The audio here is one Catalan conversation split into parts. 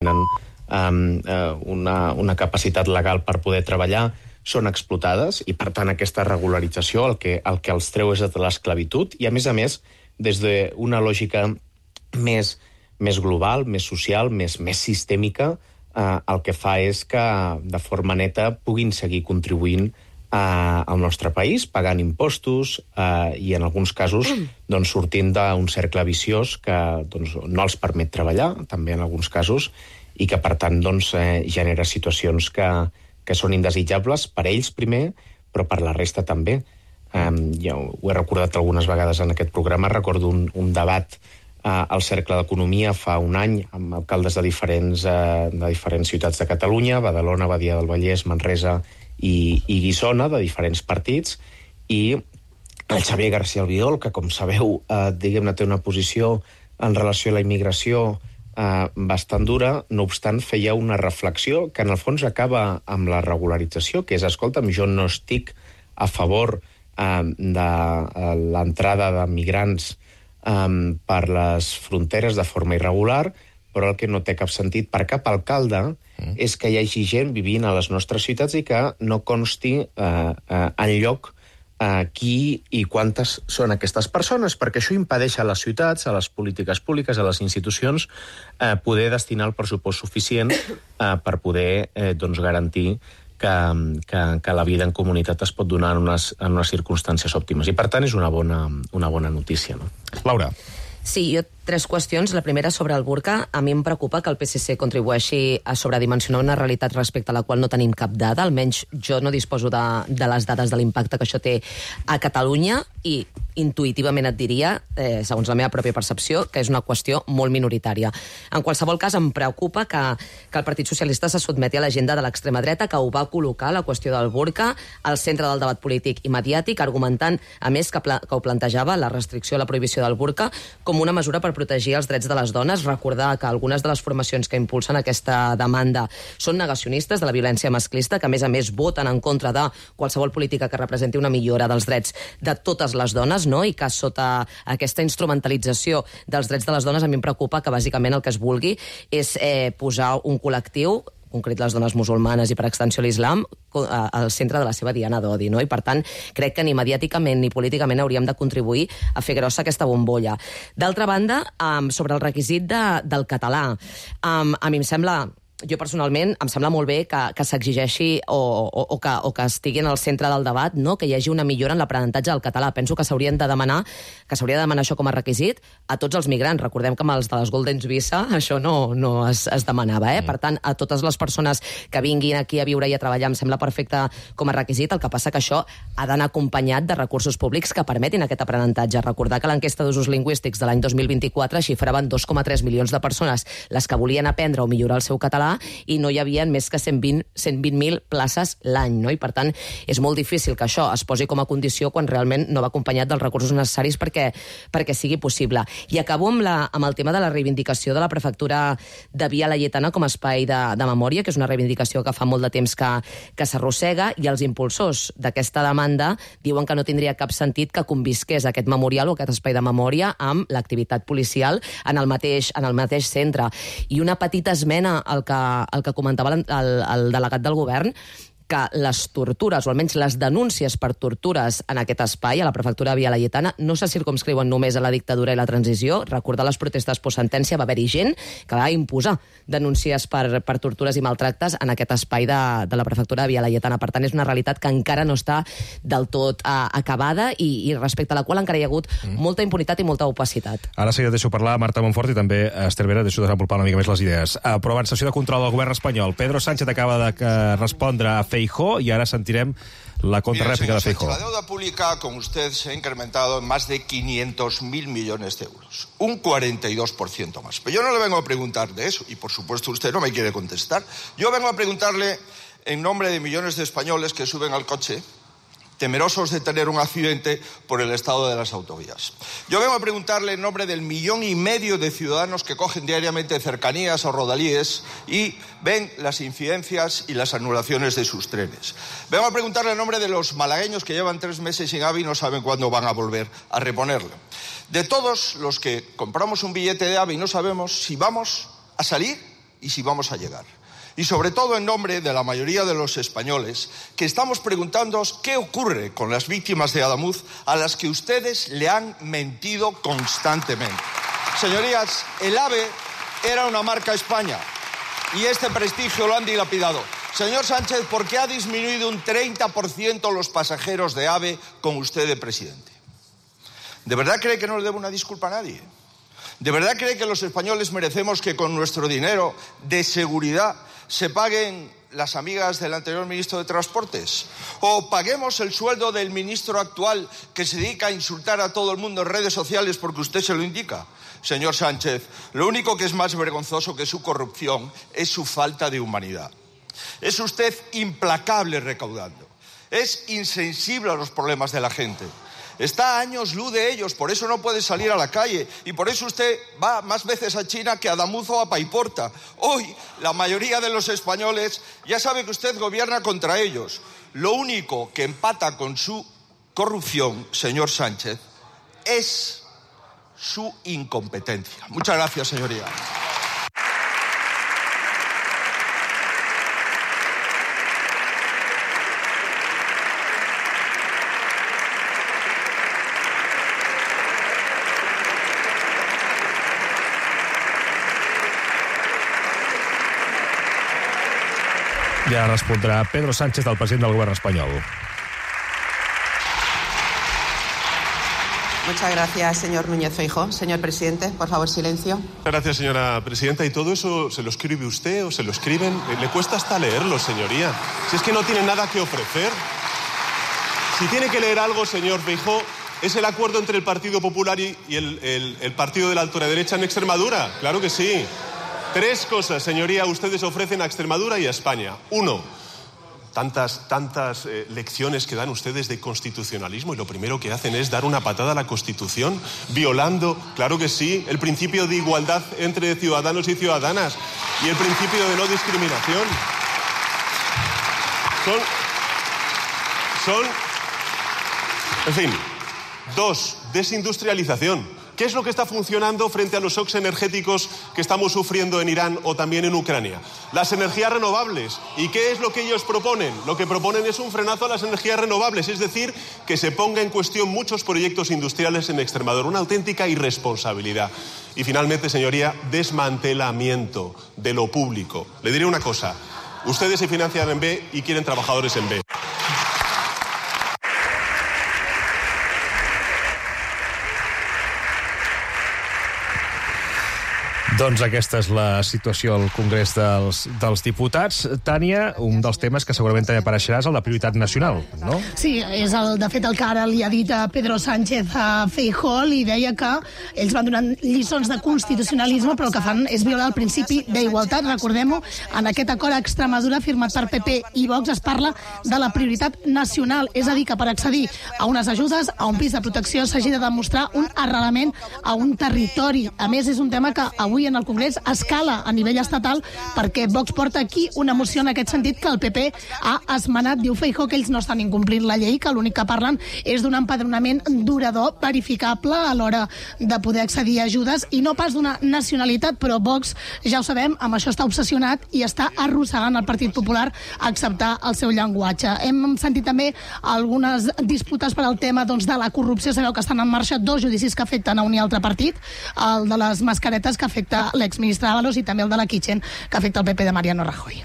tenen una capacitat legal per poder treballar, són explotades, i per tant aquesta regularització el que els treu és de l'esclavitud, i a més, des d'una lògica més global, més social, més sistèmica, el que fa és que de forma neta puguin seguir contribuint al nostre país, pagant impostos i en alguns casos sortint d'un cercle viciós que no els permet treballar, també en alguns casos, i que per tant genera situacions que són indesitjables per ells primer, però per la resta també. Ja ho he recordat algunes vegades en aquest programa, recordo un debat al Cercle d'Economia fa un any amb alcaldes de diferents ciutats de Catalunya, Badalona, Badia del Vallès, Manresa i Guissona, de diferents partits, i el Xavier García Albiol, que com sabeu, diguem-ne, té una posició en relació a la immigració bastant dura, no obstant feia una reflexió que en el fons acaba amb la regularització, que és, escolta'm, jo no estic a favor de l'entrada de migrants per les fronteres de forma irregular, però el que no té cap sentit per cap alcalde és que hi hagi gent vivint a les nostres ciutats i que no consti enlloc qui i quantes són aquestes persones, perquè això impedeix a les ciutats, a les polítiques públiques, a les institucions, poder destinar el pressupost suficient per poder garantir que la vida en comunitat es pot donar en unes circumstàncies òptimes. I per tant és una bona notícia. No? Laura. Sí, jo 3 qüestions. La primera, sobre el burca. A mi em preocupa que el PSC contribueixi a sobredimensionar una realitat respecte a la qual no tenim cap dada. Almenys jo no disposo de les dades de l'impacte que això té a Catalunya i intuïtivament et diria, segons la meva pròpia percepció, que és una qüestió molt minoritària. En qualsevol cas, em preocupa que el Partit Socialista se sotmeti a l'agenda de l'extrema dreta, que ho va col·locar, la qüestió del burca, al centre del debat polític i mediàtic, argumentant, a més, que ho plantejava, la restricció, la prohibició del burca, com una mesura per protegir els drets de les dones. Recordar que algunes de les formacions que impulsen aquesta demanda són negacionistes de la violència masclista, que a més voten en contra de qualsevol política que representi una millora dels drets de totes les dones, no? I que sota aquesta instrumentalització dels drets de les dones a mi em preocupa que bàsicament el que es vulgui és posar un col·lectiu, concret les dones musulmanes i per extensió l'islam, al centre de la seva diana d'odi, no? I per tant crec que ni mediàticament ni políticament hauríem de contribuir a fer grossa aquesta bombolla. D'altra banda, sobre el requisit del català, a mi em sembla... Jo personalment em sembla molt bé que s'exigeixi o que estigui en el centre del debat, no? Que hi hagi una millora en l'aprenentatge del català. Penso que s'hauria de demanar això com a requisit a tots els migrants. Recordem que amb els de les Golden Visa això no es demanava. Per tant, a totes les persones que vinguin aquí a viure i a treballar em sembla perfecte com a requisit. El que passa que això ha d'anar acompanyat de recursos públics que permetin aquest aprenentatge. Recordar que l'enquesta d'usos lingüístics de l'any 2024 xifraven 2,3 milions de persones les que volien aprendre o millorar el seu català, i no hi havia més que 120.000 places l'any, no? I per tant és molt difícil que això es posi com a condició quan realment no va acompanyat dels recursos necessaris perquè sigui possible. I acabo amb el tema de la reivindicació de la prefectura de Via Laietana com a espai de memòria, que és una reivindicació que fa molt de temps que s'arrossega, i els impulsors d'aquesta demanda diuen que no tindria cap sentit que convisqués aquest memorial o aquest espai de memòria amb l'activitat policial en el mateix centre. I una petita esmena al que comentava el delegat del govern, que les tortures, o almenys les denúncies per tortures en aquest espai, a la prefectura de Via Laietana, no se circumscriuen només a la dictadura i la transició. Recordar les protestes postsentència, va haver-hi gent que va imposar denúncies per tortures i maltractes en aquest espai de la prefectura de Via Laietana. Per tant, és una realitat que encara no està del tot acabada i respecte a la qual encara hi ha hagut molta impunitat i molta opacitat. Ara sí que deixo parlar Marta Monfort i també Esther Vera, deixo desenvolupar una mica més les idees. Però en sessió de control del govern espanyol, Pedro Sánchez acaba de respondre a Feijóo y ahora sentirem la contrarréplica de Feijóo. La deuda pública con usted se ha incrementado en más de 500.000 millones de euros. Un 42% más. Pero yo no le vengo a preguntar de eso, y por supuesto usted no me quiere contestar. Yo vengo a preguntarle en nombre de millones de españoles que suben al coche temerosos de tener un accidente por el estado de las autovías. Yo vengo a preguntarle en nombre del 1,5 millones de ciudadanos que cogen diariamente cercanías o rodalíes y ven las incidencias y las anulaciones de sus trenes. Vengo a preguntarle en nombre de los malagueños que llevan 3 meses sin AVE y no saben cuándo van a volver a reponerlo. De todos los que compramos un billete de AVE y no sabemos si vamos a salir y si vamos a llegar. Y sobre todo en nombre de la mayoría de los españoles que estamos preguntándonos qué ocurre con las víctimas de Adamuz a las que ustedes le han mentido constantemente. Señorías, el AVE era una marca España y este prestigio lo han dilapidado. Señor Sánchez, ¿por qué ha disminuido un 30% los pasajeros de AVE con usted de presidente? ¿De verdad cree que no le debo una disculpa a nadie? ¿De verdad cree que los españoles merecemos que con nuestro dinero de seguridad se paguen las amigas del anterior ministro de Transportes? ¿O paguemos el sueldo del ministro actual que se dedica a insultar a todo el mundo en redes sociales porque usted se lo indica? Señor Sánchez, lo único que es más vergonzoso que su corrupción es su falta de humanidad. Es usted implacable recaudando. Es insensible a los problemas de la gente. Está a años luz de ellos, por eso no puede salir a la calle y por eso usted va más veces a China que a Adamuz o a Paiporta. Hoy, la mayoría de los españoles ya sabe que usted gobierna contra ellos. Lo único que empata con su corrupción, señor Sánchez, es su incompetencia. Muchas gracias, señoría. Ja respondrà Pedro Sánchez, del president del govern espanyol. Muchas gracias, señor Núñez Feijóo. Señor presidente, por favor, silencio. Gracias, señora presidenta. ¿Y todo eso se lo escribe usted o se lo escriben? Le cuesta hasta leerlo, señoría. Si es que no tiene nada que ofrecer. Si tiene que leer algo, señor Feijóo, es el acuerdo entre el Partido Popular y el partido de la ultraderecha en Extremadura. Claro que sí. 3 cosas, señoría, ustedes ofrecen a Extremadura y a España. 1, tantas lecciones que dan ustedes de constitucionalismo y lo primero que hacen es dar una patada a la Constitución, violando, claro que sí, el principio de igualdad entre ciudadanos y ciudadanas y el principio de no discriminación. En fin. 2, desindustrialización. ¿Qué es lo que está funcionando frente a los shocks energéticos que estamos sufriendo en Irán o también en Ucrania? Las energías renovables. ¿Y qué es lo que ellos proponen? Lo que proponen es un frenazo a las energías renovables, es decir, que se ponga en cuestión muchos proyectos industriales en Extremadura. Una auténtica irresponsabilidad. Y finalmente, señoría, desmantelamiento de lo público. Le diré una cosa. Ustedes se financian en B y quieren trabajadores en B. Doncs aquesta és la situació al Congrés dels Diputats. Tània, un dels temes que segurament també apareixerà és el de prioritat nacional, no? Sí, és de fet el que ara li ha dit a Pedro Sánchez a Feijóo. Li deia que ells van donant lliçons de constitucionalisme, però el que fan és violar el principi d'igualtat. Recordem-ho, en aquest acord a Extremadura firmat per PP i Vox es parla de la prioritat nacional, és a dir, que per accedir a unes ajudes, a un pis de protecció, s'hagi de demostrar un arrelament a un territori. A més, és un tema que avui en el Congrés escala a nivell estatal perquè Vox porta aquí una moció en aquest sentit que el PP ha esmenat. Diu Feijóo que ells no estan incomplint la llei, que l'únic que parlen és d'un empadronament durador, verificable a l'hora de poder accedir a ajudes i no pas d'una nacionalitat, però Vox, ja ho sabem, amb això està obsessionat i està arrossegant el Partit Popular a acceptar el seu llenguatge. Hem sentit també algunes disputes per al tema de la corrupció. Sabeu que estan en marxa 2 judicis que afecten a un i altre partit, el de les mascaretes que afecta l'exministre Ábalos i també el de la Kitchen que afecta el PP de Mariano Rajoy.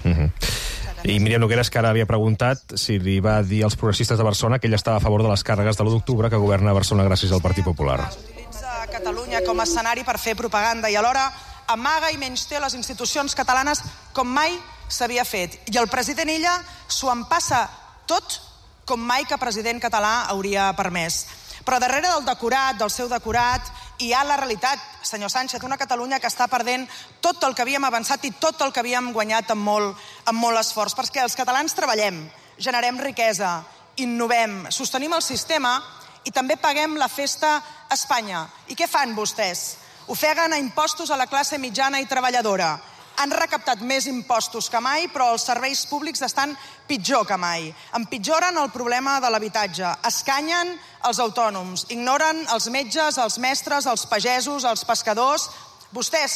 I Míriam Nogueras, que ara havia preguntat si li va dir als progressistes de Barcelona que ell estava a favor de les càrregues de l'1 d'octubre que governa Barcelona gràcies al Partit Popular. Utilitza Catalunya com a escenari per fer propaganda i alhora amaga i menysté les institucions catalanes com mai s'havia fet. I el president Illa s'ho empassa tot com mai que president català hauria permès. Però darrere del decorat, del seu decorat, hi ha la realitat, senyor Sánchez, una Catalunya que està perdent tot el que havíem avançat i tot el que havíem guanyat amb molt esforç. Perquè els catalans treballem, generem riquesa, innovem, sostenim el sistema i també paguem la festa a Espanya. I què fan vostès? Ofeguen a impostos a la classe mitjana i treballadora. Han recaptat més impostos que mai, però els serveis públics estan pitjor que mai. Empitjoren el problema de l'habitatge, escanyen els autònoms, ignoren els metges, els mestres, els pagesos, els pescadors. Vostès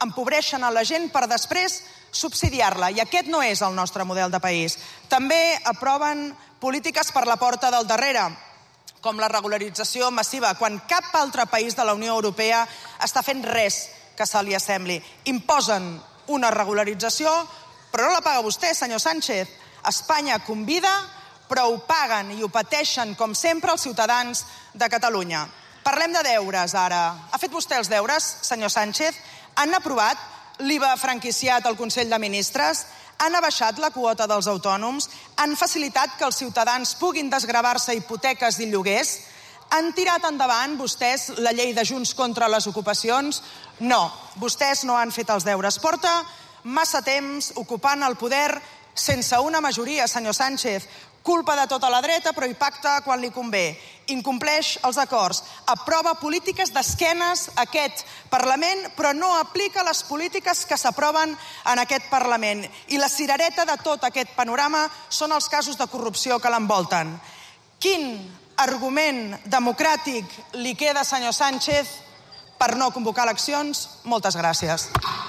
empobreixen a la gent per després subsidiar-la, i aquest no és el nostre model de país. També aproven polítiques per la porta del darrere, com la regularització massiva, quan cap altre país de la Unió Europea està fent res que se li assembli. Imposen una regularització, però no la paga vostè, senyor Sánchez. Espanya convida, però ho paguen i ho pateixen, com sempre, els ciutadans de Catalunya. Parlem de deures, ara. Ha fet vostè els deures, senyor Sánchez? Han aprovat l'IVA franquiciat al Consell de Ministres? Han abaixat la quota dels autònoms? Han facilitat que els ciutadans puguin desgravar-se hipoteques i lloguers? Han tirat endavant vostès la llei de Junts contra les ocupacions? No, vostès no han fet els deures. Porta massa temps ocupant el poder sense una majoria, senyor Sánchez. Culpa de tota la dreta, però hi pacta quan li convé. Incompleix els acords. Aprova polítiques d'esquenes a aquest Parlament, però no aplica les polítiques que s'aproven en aquest Parlament. I la cirereta de tot aquest panorama són els casos de corrupció que l'envolten. Quin argument democràtic li queda, senyor Sánchez, per no convocar eleccions? Moltes gràcies.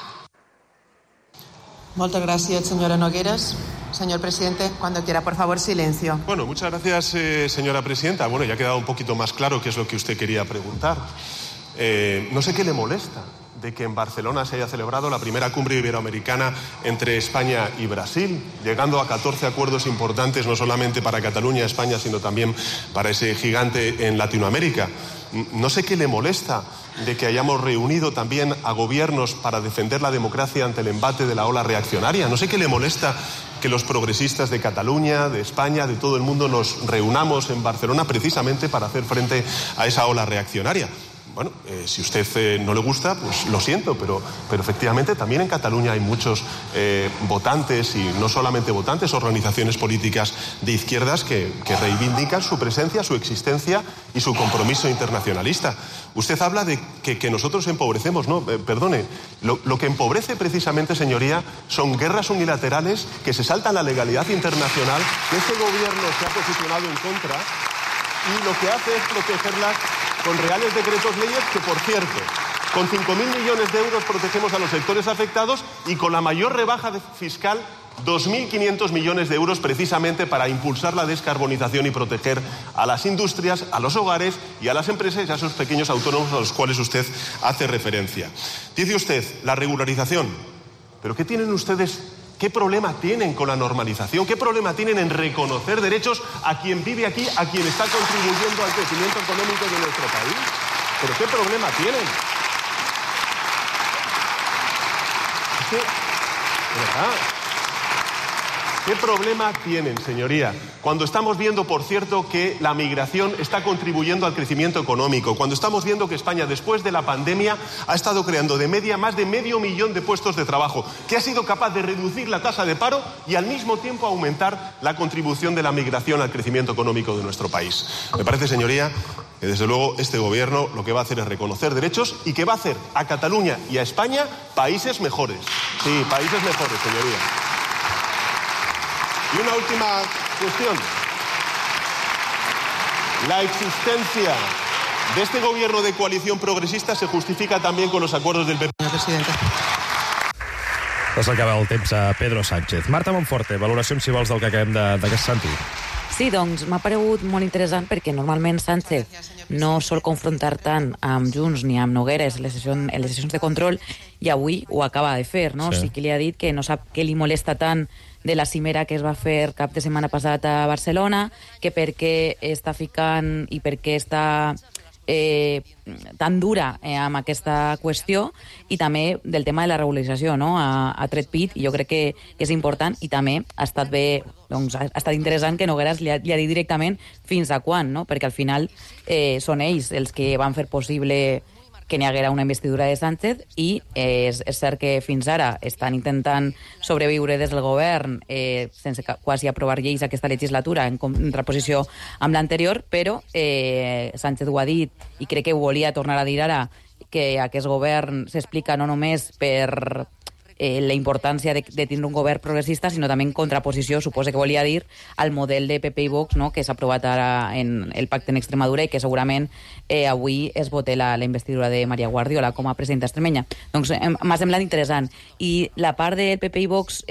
Muchas gracias, señora Nogueras. Señor presidente, cuando quiera, por favor, silencio. Bueno, muchas gracias, señora presidenta. Bueno, ya ha quedado un poquito más claro qué es lo que usted quería preguntar. No sé qué le molesta de que en Barcelona se haya celebrado la primera cumbre iberoamericana entre España y Brasil, llegando a 14 acuerdos importantes, no solamente para Cataluña, España, sino también para ese gigante en Latinoamérica. No sé qué le molesta de que hayamos reunido también a gobiernos para defender la democracia ante el embate de la ola reaccionaria. No sé qué le molesta que los progresistas de Cataluña, de España, de todo el mundo nos reunamos en Barcelona precisamente para hacer frente a esa ola reaccionaria. Bueno, si a usted no le gusta, pues lo siento, pero efectivamente también en Cataluña hay muchos votantes, y no solamente votantes, organizaciones políticas de izquierdas que reivindican su presencia, su existencia y su compromiso internacionalista. Usted habla de que nosotros empobrecemos. No, perdone, lo que empobrece precisamente, señoría, son guerras unilaterales que se saltan la legalidad internacional, que este gobierno se ha posicionado en contra, y lo que hace es protegerlas con reales decretos leyes que, por cierto, con 5.000 millones de euros protegemos a los sectores afectados, y con la mayor rebaja fiscal, 2.500 millones de euros, precisamente para impulsar la descarbonización y proteger a las industrias, a los hogares y a las empresas y a esos pequeños autónomos a los cuales usted hace referencia. Dice usted, la regularización. ¿Pero qué tienen ustedes? ¿Qué problema tienen con la normalización? ¿Qué problema tienen en reconocer derechos a quien vive aquí, a quien está contribuyendo al crecimiento económico de nuestro país? ¿Pero qué problema tienen? Es que, de verdad, ¿qué problema tienen, señoría? Cuando estamos viendo, por cierto, que la migración está contribuyendo al crecimiento económico, cuando estamos viendo que España, después de la pandemia, ha estado creando de media más de 500.000 de puestos de trabajo, que ha sido capaz de reducir la tasa de paro y al mismo tiempo aumentar la contribución de la migración al crecimiento económico de nuestro país. Me parece, señoría, que desde luego este gobierno lo que va a hacer es reconocer derechos, y que va a hacer a Cataluña y a España países mejores. Sí, países mejores, señoría. Y una última cuestión. La existencia de este gobierno de coalición progresista se justifica también con los acuerdos del PP. Señor presidente. S'acaba el temps a Pedro Sánchez. Marta Monforte, valoració, si vols, del que acabem de sentir. Sí, doncs m'ha paregut molt interessant, perquè normalment Sánchez no sol confrontar tant amb Junts ni amb Nogueres en les sessions de control, i avui ho acaba de fer, no? Sí que li ha dit que no sap què li molesta tant de la cimera que es va fer cap de setmana passat a Barcelona, que per què està ficant i per què està tan dura amb aquesta qüestió, i també del tema de la regularització, no? Ha tret pit, i jo crec que és important, i també ha estat bé, doncs, ha estat interessant que Nogueras li ha dit directament fins a quan, no? Perquè al final són ells els que van fer possible que n'hi haguera una investidura de Sánchez, i és cert que fins ara estan intentant sobreviure des del govern sense quasi aprovar lleis aquesta legislatura, en contraposició amb l'anterior, però Sánchez ho ha dit, i crec que ho volia tornar a dir ara, que aquest govern s'explica no només per la importància de tindre un govern progressista, sinó també en contraposició, suposo que volia dir, al model de PP i Vox, no?, que s'ha aprovat ara en el pacte en Extremadura i que segurament avui es vote la investidura de María Guardiola com a presidenta extremenya. Doncs m'ha semblat interessant. I la part del PP i Vox,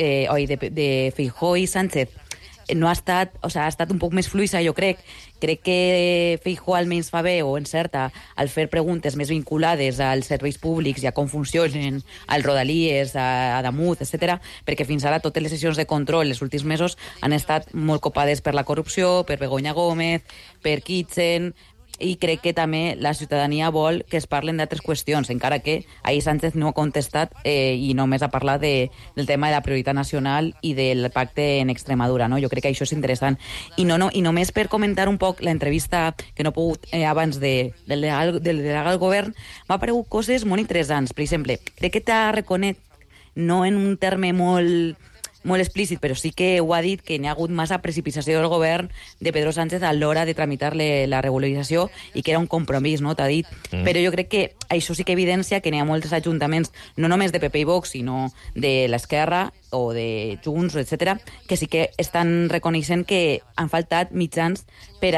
de Feijóo i Sánchez, no ha estat, o sigui, ha estat un poc més fluïssa, jo crec. Crec que Feijóo almenys fa bé o encerta al fer preguntes més vinculades als serveis públics i a com funcionen els rodalies, a Damut, etc. perquè fins ara totes les sessions de control els últims mesos han estat molt copades per la corrupció, per Begoña Gómez, per Kitchen, i crec que també la ciutadania vol que es parlen d'altres qüestions, encara que ahir Sánchez no ha contestat i només ha parlat del tema de la prioritat nacional i del pacte en Extremadura, no? Jo crec que això és interessant. I només per comentar un poc l'entrevista que no he pogut abans del delegat del govern, m'ha aparegut coses molt interessants. Per exemple, crec que t'ha reconec, no en un terme molt explícit, però sí que ho ha dit, que n'hi ha hagut massa precipitació del govern de Pedro Sánchez a l'hora de tramitar la regularització i que era un compromís, no? T'ha dit. Però jo crec que això sí que evidencia que n'hi ha molts ajuntaments, no només de PP i Vox, sinó de l'Esquerra o de Junts, etc., que sí que estan reconeixent que han faltat mitjans per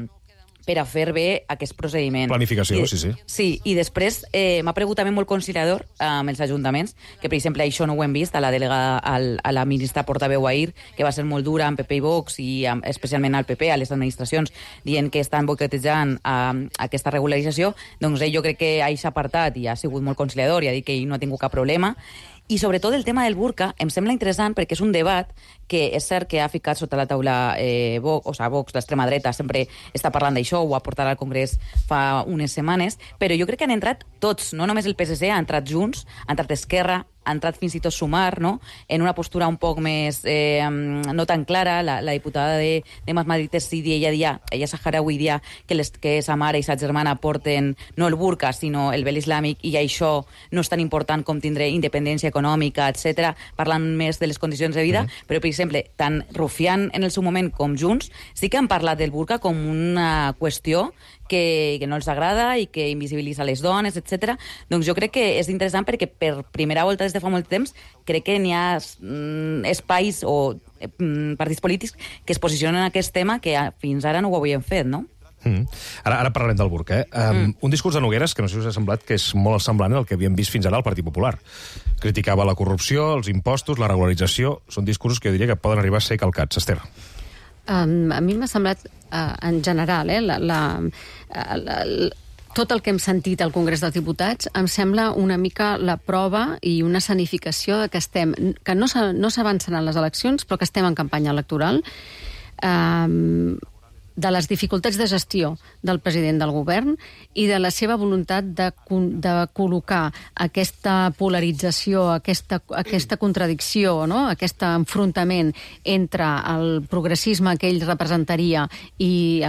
a fer bé aquest procediment. Planificació, sí. Sí, i després m'ha pregut també molt conciliador amb els ajuntaments, que per exemple això no ho hem vist a la delegada, a la ministra portaveu ahir, que va ser molt dura amb PP i Vox i especialment al PP, a les administracions, dient que estan boicotejant aquesta regularització. Doncs jo crec que ha apartat i ha sigut molt conciliador i ha dit que ell no ha tingut cap problema. I sobretot el tema del burca em sembla interessant perquè és un debat que és cert que ha ficat sota la taula Vox, l'extrema dreta, sempre està parlant d'això, ho ha portat al Congrés fa unes setmanes, però jo crec que han entrat tots, no només el PSC, ha entrat Junts, ha entrat Esquerra, ha entrat fins i tot Sumar, no?, en una postura un poc més no tan clara. La diputada de Más Madrid sí dia, ella saharaui dia que sa mare i sa germana porten no el burca, sinó el vel islàmic, i això no és tan important com tindre independència econòmica, etc., parlant més de les condicions de vida. Però, per exemple, tant Rufián en el seu moment com Junts sí que han parlat del burca com una qüestió que no els agrada i que invisibilitza les dones, etc. Doncs jo crec que és interessant perquè per primera volta des de fa molt temps crec que n'hi ha espais o partits polítics que es posicionen en aquest tema que fins ara no ho havien fet, no? Ara parlarem del burca. Un discurs de Nogueras que no sé si us ha semblat que és molt semblant al que havíem vist fins ara al Partit Popular. Criticava la corrupció, els impostos, la regularització. Són discursos que jo diria que poden arribar a ser calcats. Esther. A mi m'ha semblat, en general, tot el que hem sentit al Congrés dels Diputats em sembla una mica la prova i una escenificació de que no s'avançaran les eleccions, però que estem en campanya electoral, de les dificultats de gestió del president del govern i de la seva voluntat de col·locar aquesta polarització, aquesta contradicció, no?, aquest enfrontament entre el progressisme que ell representaria i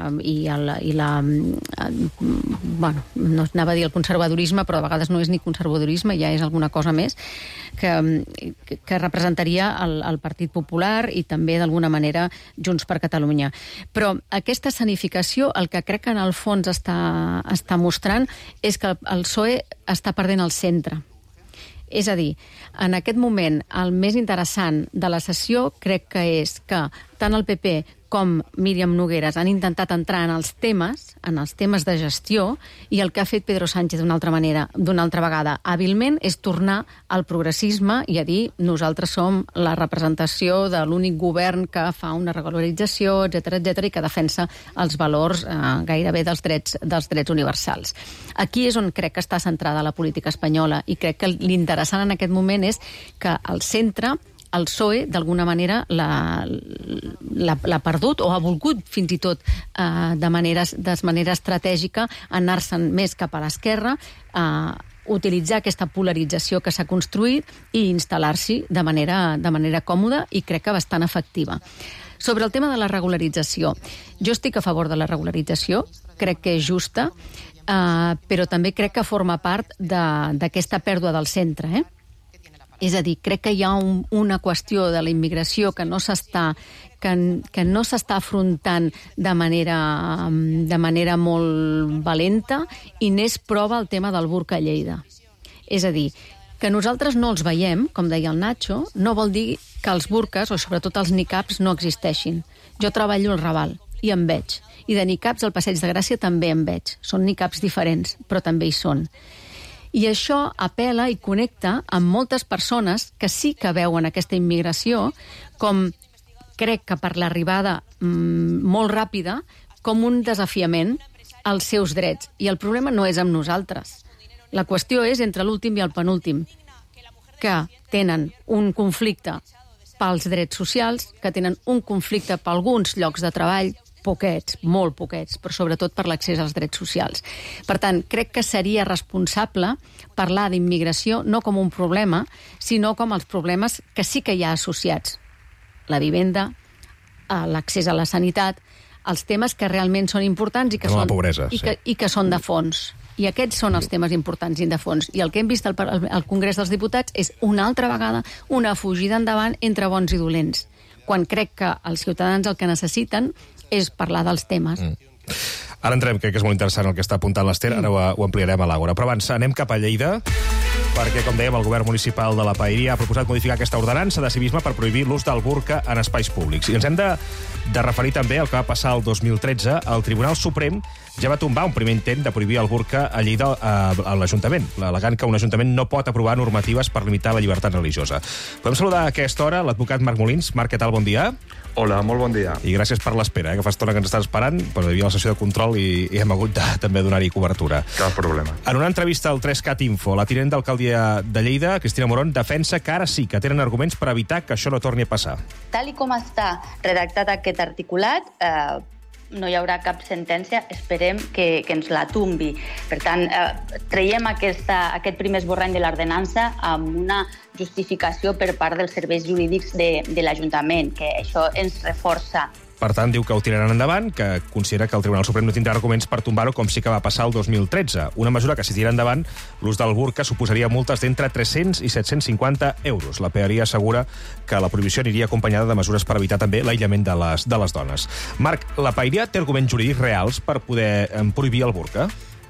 bueno, no anava a dir el conservadorisme, però a vegades no és ni conservadorisme, ja és alguna cosa més, que representaria el Partit Popular i també, d'alguna manera, Junts per Catalunya. Però aquesta escenificació, el que crec que en el fons està mostrant és que el PSOE està perdent el centre. És a dir, en aquest moment, el més interessant de la sessió crec que és que tant el PP com Míriam Nogueras han intentat entrar en els temes de gestió, i el que ha fet Pedro Sánchez d'una altra vegada hàbilment és tornar al progressisme i a dir nosaltres som la representació de l'únic govern que fa una regularització, etc., i que defensa els valors gairebé dels drets universals. Aquí és on crec que està centrada la política espanyola, i crec que l'interessant en aquest moment és que el centre, el PSOE, d'alguna manera, l'ha perdut o ha volgut, fins i tot de manera estratègica, anar-se'n més cap a l'esquerra, utilitzar aquesta polarització que s'ha construït i instal·lar-s'hi de manera còmoda i crec que bastant efectiva. Sobre el tema de la regularització, jo estic a favor de la regularització, crec que és justa, però també crec que forma part d'aquesta pèrdua del centre, És a dir, crec que hi ha una qüestió de la immigració que no s'està afrontant de manera molt valenta, i n'és prova el tema del burca a Lleida. És a dir, Que nosaltres no els veiem, com deia el Nacho, no vol dir que els burques, o sobretot els niqabs, no existeixin. Jo treballo al Raval i en veig. I de niqabs al Passeig de Gràcia també en veig. Són niqabs diferents, però també hi són. I això apela i connecta amb moltes persones que sí que veuen aquesta immigració com, crec que per l'arribada molt ràpida, com un desafiament als seus drets. I el problema no és amb nosaltres. La qüestió és entre l'últim i el penúltim, que tenen un conflicte pels drets socials, que tenen un conflicte per alguns llocs de treball, poquets, molt poquets, però sobretot per l'accés als drets socials. Per tant, crec que seria responsable parlar d'immigració no com un problema, sinó com els problemes que sí que hi ha associats. La vivenda, l'accés a la sanitat, els temes que realment són importants i que, la pobresa, i que són de fons. I aquests són els temes importants i de fons. I el que hem vist al Congrés dels Diputats és una altra vegada una fugida endavant entre bons i dolents, quan crec que els ciutadans el que necessiten és parlar dels temes. Ara entrem, crec que és molt interessant el que està apuntant l'Ester, ara ho ampliarem a l'Àgora. Però abans anem cap a Lleida, perquè, com dèiem, el govern municipal de la Paeria ha proposat modificar aquesta ordenança de civisme per prohibir l'ús del burca en espais públics. I ens hem de referir també al que va passar el 2013. El Tribunal Suprem ja va tombar un primer intent de prohibir el burca a Lleida a l'Ajuntament, al·legant que un Ajuntament no pot aprovar normatives per limitar la llibertat religiosa. Podem saludar a aquesta hora l'advocat Marc Molins. Marc, què tal? Bon dia. Hola, molt bon dia. I gràcies per l'espera, que fa estona que ens estàs esperant, però hi havia la sessió de control i hem hagut de també donar-hi cobertura. Cap problema. En una entrevista al 3CAT Info, la tinent d'alcaldia de Lleida, Cristina Morón, defensa que ara sí que tenen arguments per evitar que això no torni a passar. Tal com està redactat aquest articulat, no hi haurà cap sentència, esperem que ens la tombi. Per tant, traiem aquest primer esborrany de l'ordenança amb una justificació per part dels serveis jurídics de l'Ajuntament, que això ens reforça. Per tant, diu que ho tiraran endavant, que considera que el Tribunal Suprem no tindrà arguments per tombar-ho, com sí que va passar el 2013. Una mesura que, si tira endavant, l'ús del burca suposaria multes d'entre 300 i 750 euros. La Paeria assegura que la prohibició aniria acompanyada de mesures per evitar també l'aïllament de les dones. Marc, la Paeria té arguments jurídics reals per poder prohibir el burca?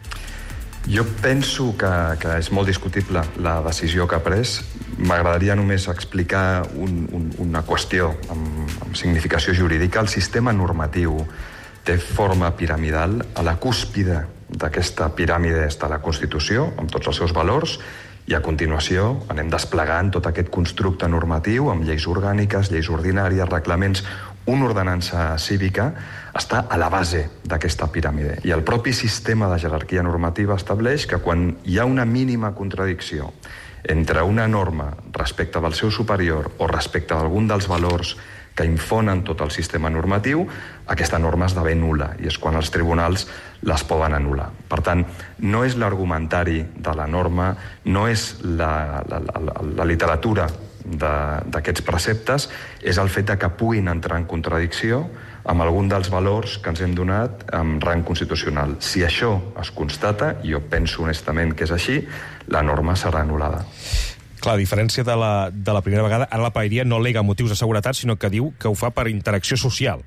Jo penso que és molt discutible la decisió que ha pres. M'agradaria només explicar una qüestió amb significació jurídica. El sistema normatiu té forma piramidal. A la cúspide d'aquesta piràmide està la Constitució, amb tots els seus valors, i a continuació anem desplegant tot aquest constructe normatiu amb lleis orgàniques, lleis ordinàries, reglaments. Una ordenança cívica està a la base d'aquesta piràmide. I el propi sistema de jerarquia normativa estableix que quan hi ha una mínima contradicció entre una norma respecte del seu superior o respecte d'algun dels valors que infonen tot el sistema normatiu, aquesta norma esdevé nul·la, i és quan els tribunals les poden anul·lar. Per tant, no és l'argumentari de la norma, no és la literatura d'aquests preceptes, és el fet que puguin entrar en contradicció amb algun dels valors que ens hem donat amb rang constitucional. Si això es constata, i jo penso honestament que és així, la norma serà anul·lada. Clar, a diferència de la primera vegada, ara la Paeria no al·lega motius de seguretat, sinó que diu que ho fa per interacció social.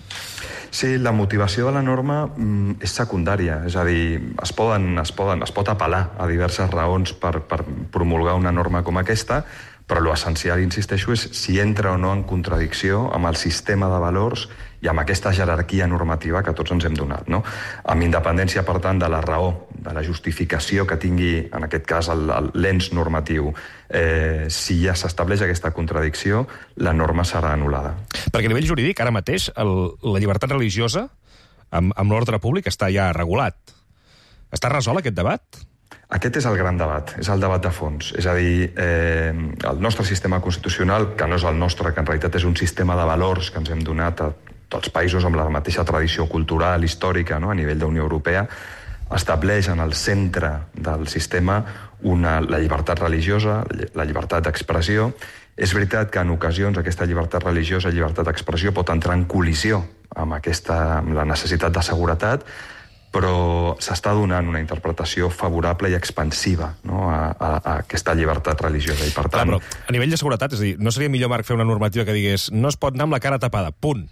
Sí, la motivació de la norma és secundària, és a dir, es pot apel·lar a diverses raons per promulgar una norma com aquesta, però l'essencial, insisteixo, és si entra o no en contradicció amb el sistema de valors i amb aquesta jerarquia normativa que tots ens hem donat, no? Amb independència, per tant, de la raó, de la justificació que tingui, en aquest cas, l'ens normatiu, si ja s'estableix aquesta contradicció, la norma serà anul·lada. Perquè a nivell jurídic, ara mateix, la llibertat religiosa amb l'ordre públic està ja regulat. Està resolt aquest debat? Aquest és el gran debat, és el debat de fons. És a dir, el nostre sistema constitucional, que no és el nostre, que en realitat és un sistema de valors que ens hem donat a tots països amb la mateixa tradició cultural, històrica, no? A nivell d'Unió Europea, estableix en el centre del sistema la llibertat religiosa, la llibertat d'expressió. És veritat que en ocasions aquesta llibertat religiosa i llibertat d'expressió pot entrar en col·lisió amb la necessitat de seguretat, però s'està donant una interpretació favorable i expansiva, no? a aquesta llibertat religiosa. I per tant... Clar, però a nivell de seguretat, és a dir, no seria millor, Marc, fer una normativa que digués no es pot anar amb la cara tapada, punt?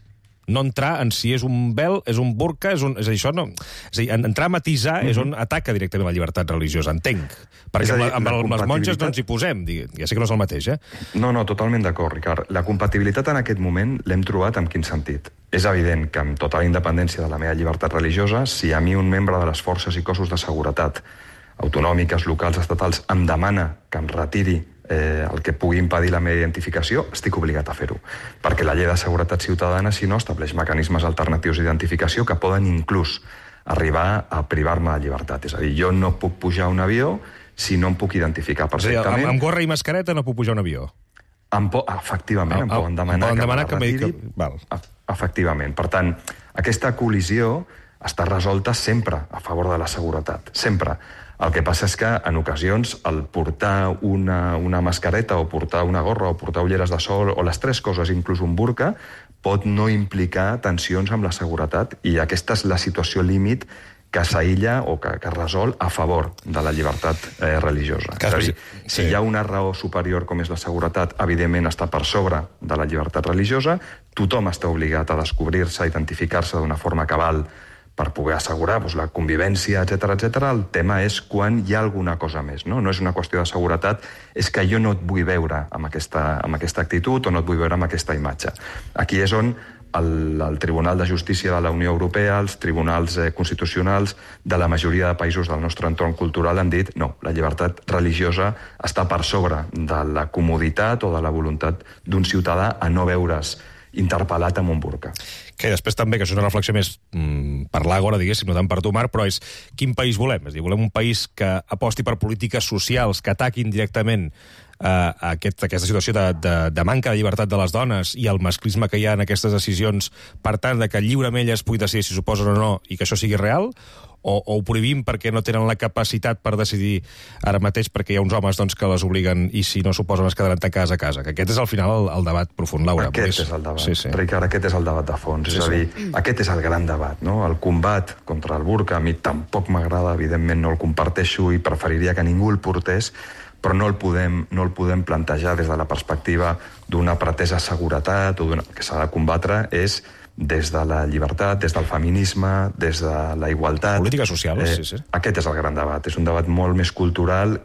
no entrar en si és un vel, és un burca, és a dir, això no... És a dir, entrar a matisar és on ataca directament la llibertat religiosa, entenc. Perquè amb les monges no ens hi posem, ja sé que no és el mateix, No, totalment d'acord, Ricard. La compatibilitat en aquest moment l'hem trobat en quin sentit? És evident que amb tota la independència de la meva llibertat religiosa, si a mi un membre de les forces i cossos de seguretat autonòmiques, locals, estatals, em demana que em retiri el que pugui impedir la meva identificació, estic obligat a fer-ho. Perquè la llei de seguretat ciutadana, si no, estableix mecanismes alternatius d'identificació que poden inclús arribar a privar-me de llibertat. És a dir, jo no puc pujar a un avió si no em puc identificar perfectament. Amb gorra i mascareta no puc pujar a un avió? Efectivament, em poden demanar que me retiri. Efectivament. Per tant, aquesta col·lisió està resolta sempre a favor de la seguretat. Sempre. El que passa és que, en ocasions, el portar una mascareta o portar una gorra o portar ulleres de sol o les tres coses, inclús un burca, pot no implicar tensions amb la seguretat i aquesta és la situació límit que s'aïlla o que resol a favor de la llibertat religiosa. És a dir, si hi ha una raó superior com és la seguretat, evidentment està per sobre de la llibertat religiosa, tothom està obligat a descobrir-se, a identificar-se d'una forma cabal per poder assegurar la convivència, etc. El tema és quan hi ha alguna cosa més. No és una qüestió de seguretat, és que jo no et vull veure amb aquesta actitud o no et vull veure amb aquesta imatge. Aquí és on el Tribunal de Justícia de la Unió Europea, els tribunals constitucionals de la majoria de països del nostre entorn cultural han dit no, la llibertat religiosa està per sobre de la comoditat o de la voluntat d'un ciutadà a no veure's interpel·lat amb un burca. Que després també, que és una reflexió més per l'àgora, diguéssim, no tant per tu, Marc, però és quin país volem? És a dir, volem un país que aposti per polítiques socials que ataquin directament aquesta situació de manca de llibertat de les dones i el masclisme que hi ha en aquestes decisions, per tant, que lliurement elles pugui decidir si s'oposen o no i que això sigui real, o ho prohibim perquè no tenen la capacitat per decidir ara mateix perquè hi ha uns homes que les obliguen i si no s'oposen es quedaran tancades a casa. Que aquest és al final el debat profund, Laura. Aquest és el debat, Ricard, aquest és el debat de fons. És a dir, aquest és el gran debat, no? El combat contra el burca, a mi tampoc m'agrada, evidentment no el comparteixo i preferiria que ningú el portés, però no el podem plantejar des de la perspectiva d'una pretesa seguretat o que s'ha de combatre és des de la llibertat, des del feminisme, des de la igualtat. Política social, sí. Aquest és el gran debat. És un debat molt més cultural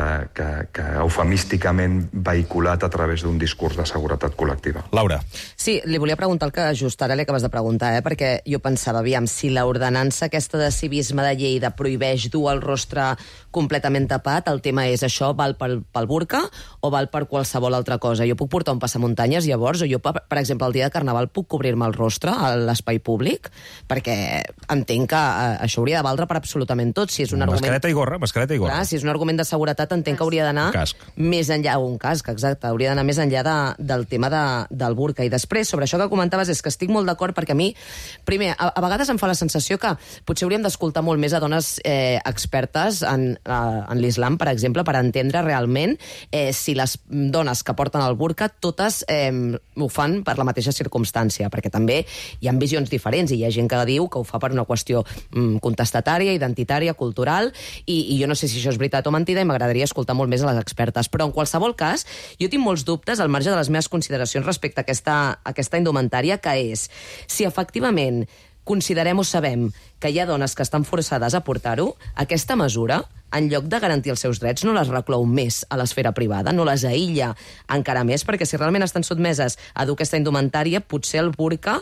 que eufemísticament vehiculat a través d'un discurs de seguretat col·lectiva. Laura. Sí, li volia preguntar el que just ara li acabes de preguntar, perquè jo pensava, aviam, si l'ordenança aquesta de civisme de Lleida prohibeix dur el rostre completament tapat, el tema és això, val pel burca o val per qualsevol altra cosa? Jo puc portar un passamuntanyes, llavors, o jo, per exemple, el dia de Carnaval puc cobrir-me el rostre a l'espai públic? Perquè entenc que això hauria de valdre per absolutament tot. Si és un argument... Mascareta i gorra. Clar, si és un argument de seguretat, entenc que hauria d'anar més enllà, un casc, exacte, hauria d'anar més enllà del tema del burca. I després, sobre això que comentaves, és que estic molt d'acord perquè a mi, primer, a vegades em fa la sensació que potser hauríem d'escoltar molt més a dones expertes en l'islam, per exemple, per entendre realment si les dones que porten el burca totes ho fan per la mateixa circumstància, perquè també hi ha visions diferents i hi ha gent que diu que ho fa per una qüestió contestatària, identitària, cultural, i jo no sé si això és veritat o mentida i m'agradaria escoltar molt més a les expertes. Però en qualsevol cas, jo tinc molts dubtes al marge de les meves consideracions respecte a aquesta indumentària, que és si efectivament considerem o sabem que hi ha dones que estan forçades a portar-ho, aquesta mesura, en lloc de garantir els seus drets, no les reclou més a l'esfera privada, no les aïlla encara més, perquè si realment estan sotmeses a dur aquesta indumentària, potser el burca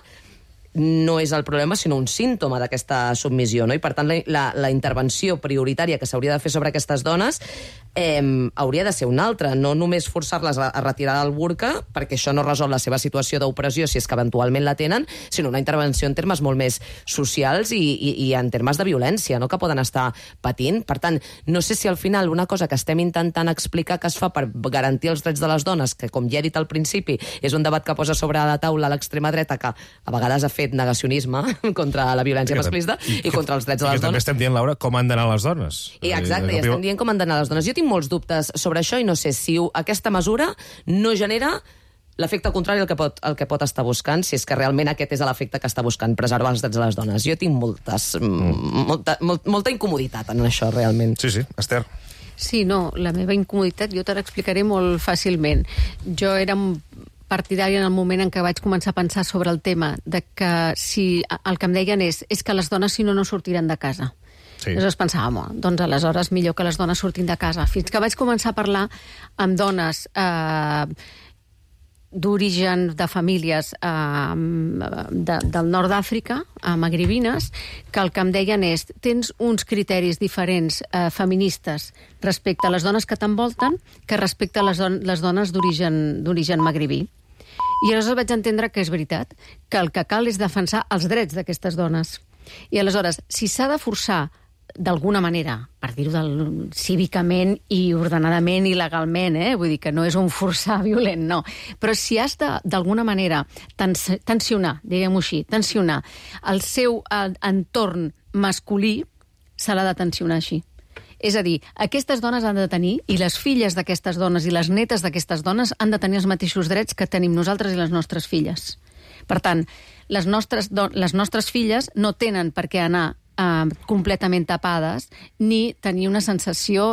no és el problema, sinó un símptoma d'aquesta submissió, no? I per tant la intervenció prioritària que s'hauria de fer sobre aquestes dones hauria de ser una altra, no només forçar-les a retirar el burca, perquè això no resol la seva situació d'opressió si és que eventualment la tenen, sinó una intervenció en termes molt més socials i en termes de violència, no?, que poden estar patint. Per tant, no sé si al final una cosa que estem intentant explicar que es fa per garantir els drets de les dones, que com ja he dit al principi, és un debat que posa sobre la taula l'extrema dreta, que a vegades ha fet negacionisme contra la violència masclista i contra els drets de les dones. També estem dient, Laura, com han d'anar les dones. Exacte, i estem dient com han d'anar les dones. Jo tinc molts dubtes sobre això i no sé si aquesta mesura no genera l'efecte contrari al que pot estar buscant, si és que realment aquest és l'efecte que està buscant, preservar els drets de les dones. Jo tinc molta incomoditat en això, realment. Sí, Esther. Sí, no, la meva incomoditat jo te l'explicaré molt fàcilment. Jo era partidària en el moment en què vaig començar a pensar sobre el tema, de que si el que em deien és que les dones, si no, no sortiran de casa. Sí. Llavors pensava, doncs aleshores millor que les dones surtin de casa. Fins que vaig començar a parlar amb dones d'origen de famílies del nord d'Àfrica, magribines, que el que em deien és tens uns criteris diferents feministes respecte a les dones que t'envolten que respecte a les dones d'origen magribí. I aleshores vaig entendre que és veritat, que el que cal és defensar els drets d'aquestes dones. I aleshores, si s'ha de forçar d'alguna manera, per dir-ho cívicament i ordenadament i legalment, vull dir que no és un forçar violent, no. Però si has d'alguna manera tensionar, diguem-ho així, tensionar el seu entorn masculí, se l'ha de tensionar així. És a dir, aquestes dones han de tenir, i les filles d'aquestes dones i les netes d'aquestes dones han de tenir els mateixos drets que tenim nosaltres i les nostres filles. Per tant, les nostres filles no tenen per què anar completament tapades, ni tenir una sensació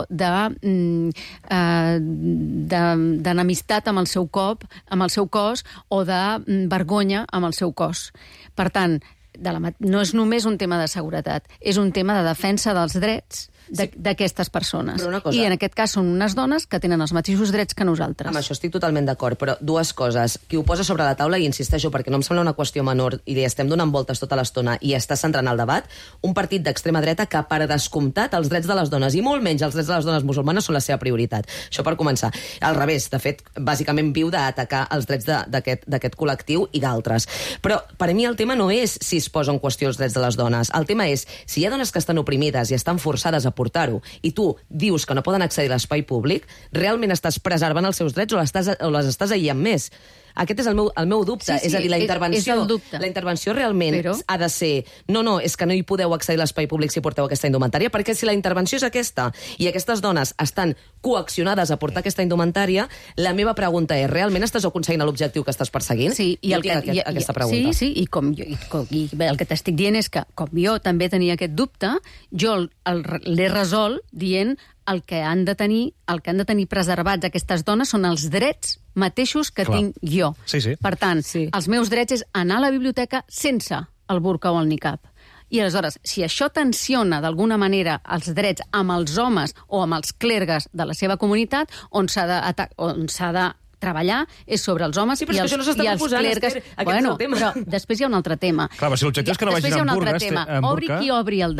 d'enemistat amb el seu cos o de vergonya amb el seu cos. Per tant, no és només un tema de seguretat, és un tema de defensa dels drets d'aquestes persones. I en aquest cas són unes dones que tenen els mateixos drets que nosaltres. Amb això estic totalment d'acord, però dues coses. Qui ho posa sobre la taula, i insisteixo, perquè no em sembla una qüestió menor, i li estem donant voltes tota l'estona i està centrant el debat, un partit d'extrema dreta que, per descomptat, els drets de les dones, i molt menys els drets de les dones musulmanes, són la seva prioritat. Això per començar. Al revés, de fet, bàsicament viu d'atacar els drets d'aquest col·lectiu i d'altres. Però per a mi el tema no és si es posa en qüestió els drets de les dones. El tema és, si hi ha dones que estan oprimides i estan forçades a portar-ho, i tu dius que no poden accedir a l'espai públic, realment estàs preservant els seus drets o les estàs aïllant més? Aquest és el meu dubte. Sí, és a dir, la intervenció realment ha de ser no, és que no hi podeu accedir a l'espai públic si porteu aquesta indumentària, perquè si la intervenció és aquesta i aquestes dones estan coaccionades a portar aquesta indumentària, la meva pregunta és, realment estàs aconseguint l'objectiu que estàs perseguint? Sí, i aquesta pregunta. Sí, i el que t'estic dient és que, com jo també tenia aquest dubte, jo l'he resolt dient el que han de tenir preservats aquestes dones són els drets mateixos que tinc jo. Sí. Per tant, els meus drets és anar a la biblioteca sense el burca o el niqab. I aleshores, si això tensiona d'alguna manera els drets amb els homes o amb els clergues de la seva comunitat, on s'ha de treballar és sobre els homes i els clergues. Bueno, però després hi ha un altre tema. Clar, si l'objectiu és que no vagin amb burca... Obri qui obri el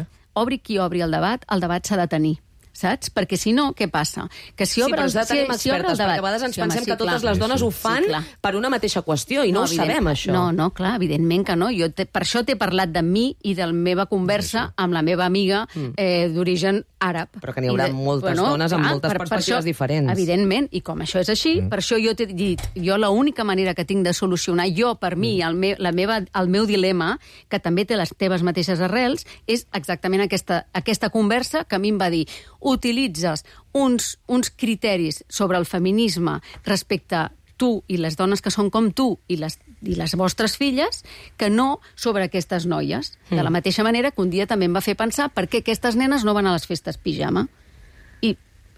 debat, el debat s'ha de tenir. Saps? Perquè si no, què passa? Que si obre el debat... perquè a vegades ens pensem que totes les dones ho fan per una mateixa qüestió i no ho sabem, això. No, clar, evidentment que no. Jo per això t'he parlat de mi i de la meva conversa amb la meva amiga d'origen àrab. Però que n'hi haurà moltes dones amb moltes perspectives diferents. Evidentment, i com això és així, per això jo t'he dit, jo l'única manera que tinc de solucionar jo per mi el meu dilema, que també té les teves mateixes arrels, és exactament aquesta conversa que a mi em va dir utilitzes uns criteris sobre el feminisme respecte a tu i les dones que són com tu i les vostres filles que no sobre aquestes noies. De la mateixa manera que un dia també em va fer pensar per què aquestes nenes no van a les festes pijama. I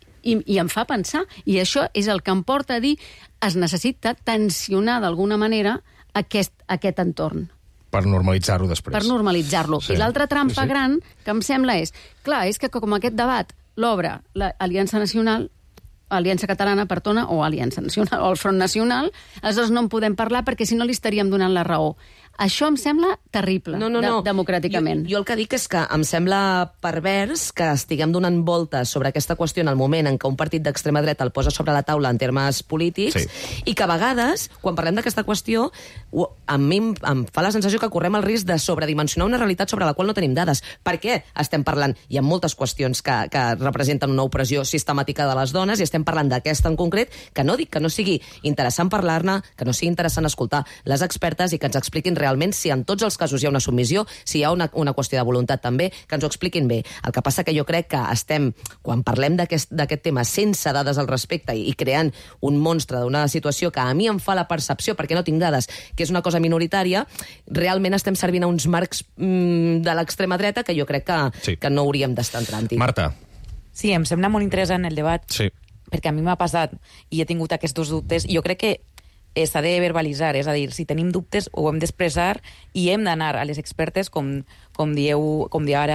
em fa pensar. I això és el que em porta a dir es necessita tensionar d'alguna manera aquest entorn. Per normalitzar-ho després. Per normalitzar-lo. Sí. I l'altra trampa gran que em sembla és, clar, és que com aquest debat l'obre l'Aliança Nacional, Aliança Catalana, perdona, o Aliança Nacional, o el Front Nacional, aleshores no en podem parlar perquè si no li estaríem donant la raó. Això em sembla terrible, democràticament. Jo el que dic és que em sembla pervers que estiguem donant voltes sobre aquesta qüestió en el moment en què un partit d'extrema dreta el posa sobre la taula en termes polítics i que a vegades, quan parlem d'aquesta qüestió, a mi em fa la sensació que correm el risc de sobredimensionar una realitat sobre la qual no tenim dades. Per què estem parlant? Hi ha moltes qüestions que representen una opressió sistemàtica de les dones i estem parlant d'aquesta en concret, que no dic que no sigui interessant parlar-ne, que no sigui interessant escoltar les expertes i que ens expliquin realment si en tots els casos hi ha una submissió, si hi ha una qüestió de voluntat també, que ens ho expliquin bé. El que passa que jo crec que estem, quan parlem d'aquest tema sense dades al respecte i creant un monstre d'una situació que a mi em fa la percepció, perquè no tinc dades, que és una cosa minoritària, realment estem servint a uns marcs de l'extrema dreta que jo crec que no hauríem d'estar entrant-hi. Marta. Sí, em sembla molt interessant el debat, sí, perquè a mi m'ha passat i he tingut aquests dos dubtes. Jo crec que s'ha de verbalitzar, és a dir, si tenim dubtes ho hem d'expressar i hem d'anar a les expertes, com diu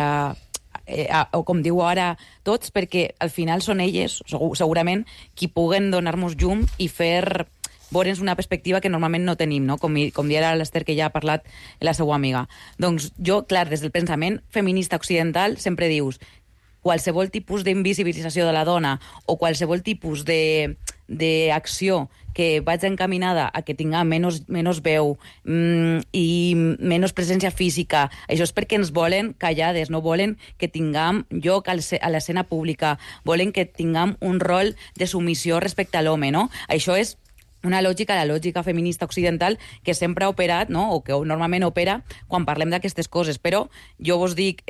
ara tots, perquè al final són elles, segurament, qui puguen donar-nos llum i fer veure'ns una perspectiva que normalment no tenim, no? Com dia ara l'Ester, que ja ha parlat la seva amiga. Doncs jo, clar, des del pensament feminista occidental sempre dius qualsevol tipus d'invisibilització de la dona o qualsevol tipus d'acció que vagi encaminada a que tinga menys veu i menys presència física. Això és perquè ens volen callades, no volen que tinguem lloc a l'escena pública, volen que tinguem un rol de submissió respecte a l'home, no? Això és una lògica, la lògica feminista occidental, que sempre ha operat, no? O que normalment opera quan parlem d'aquestes coses. Però jo vos dic,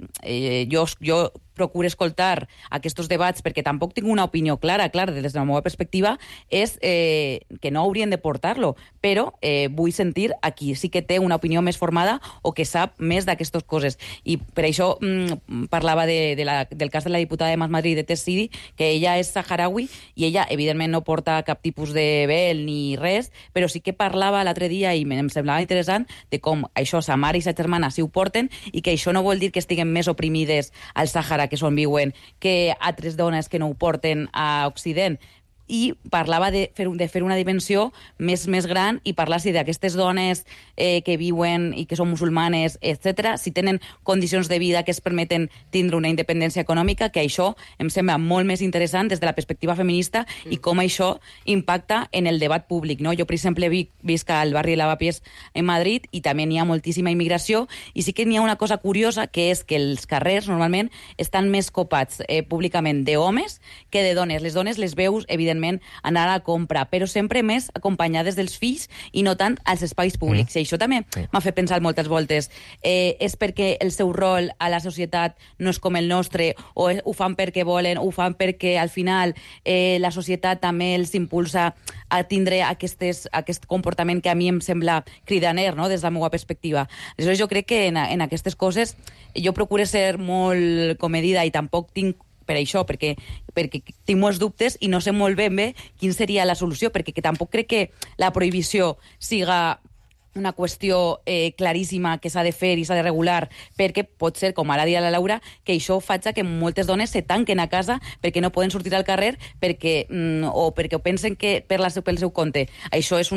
jo procuro escoltar aquests debats perquè tampoc tinc una opinió clara. Clar, des de la meva perspectiva és que no haurien de portar-lo, però vull sentir a qui sí que té una opinió més formada o que sap més d'aquestes coses. I per això parlava del cas de la diputada de Mas Madrid, de Tess Sidi, que ella és saharaui i ella, evidentment, no porta cap tipus de vel ni res, però sí que parlava l'altre dia i em semblava interessant de com això, sa mare i sa germana sí ho porten i que això no vol dir que estiguen més oprimides al Sàhara, que són viuen, que altres dones que no ho porten a Occident. I parlava de fer una dimensió més gran i parlar d'aquestes dones que viuen i que són musulmanes, etc., si tenen condicions de vida que es permeten tindre una independència econòmica, que això em sembla molt més interessant des de la perspectiva feminista i com això impacta en el debat públic, no? Jo, per exemple, visc al barri de Lavapiés en Madrid i també n'hi ha moltíssima immigració i sí que n'hi ha una cosa curiosa, que és que els carrers normalment estan més copats públicament d'homes que de dones. Les dones les veus, evidentment, anar a la compra, però sempre més acompanyades dels fills i no tant als espais públics. I això també m'ha fet pensar moltes voltes. És perquè el seu rol a la societat no és com el nostre, o ho fan perquè volen, o ho fan perquè al final la societat també els impulsa a tindre aquest comportament que a mi em sembla cridaner, no?, des de la meva perspectiva. Aleshores, jo crec que en aquestes coses jo procuro ser molt comedida i tampoc tinc per això, perquè tinc molts dubtes i no sé molt ben bé quina seria la solució, perquè tampoc crec que la prohibició siga una qüestió claríssima que s'ha de fer i s'ha de regular, perquè pot ser, com ara dia la Laura, que això faci que moltes dones se tanquen a casa perquè no poden sortir al carrer o perquè pensen que pel seu compte això és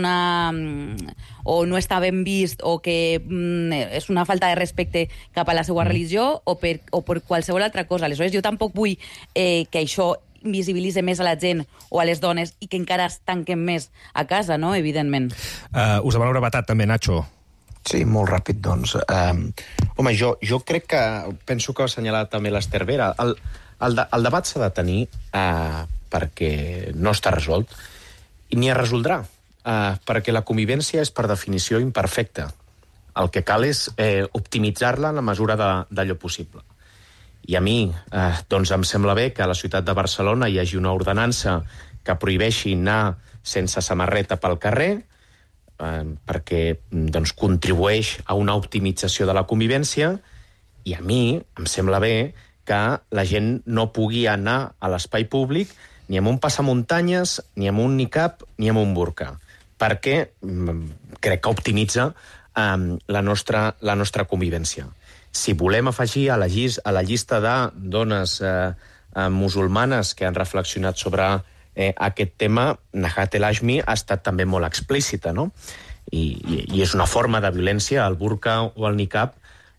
o no està ben vist o que és una falta de respecte cap a la seva religió o per qualsevol altra cosa. Aleshores, jo tampoc vull que això invisibilitza més a la gent o a les dones i que encara es tanquen més a casa, no?, evidentment. Us demano brevetat també, Nacho. Sí, molt ràpid, doncs. Home, jo crec que... Penso que ho ha assenyalat també l'Ester Vera. El debat s'ha de tenir perquè no està resolt i ni es resoldrà, perquè la convivència és, per definició, imperfecta. El que cal és optimitzar-la en la mesura d'allò possible. I a mi, doncs, em sembla bé que a la ciutat de Barcelona hi hagi una ordenança que prohibeixi anar sense samarreta pel carrer, perquè doncs, contribueix a una optimització de la convivència, i a mi em sembla bé que la gent no pugui anar a l'espai públic ni amb un passamuntanyes, ni amb un niqab, ni amb un burca, perquè crec que optimitza la nostra convivència. Si volem afegir a la llista de dones musulmanes que han reflexionat sobre aquest tema, Nahat El-Hashmi ha estat també molt explícita, no? I és una forma de violència, el burka o el niqab,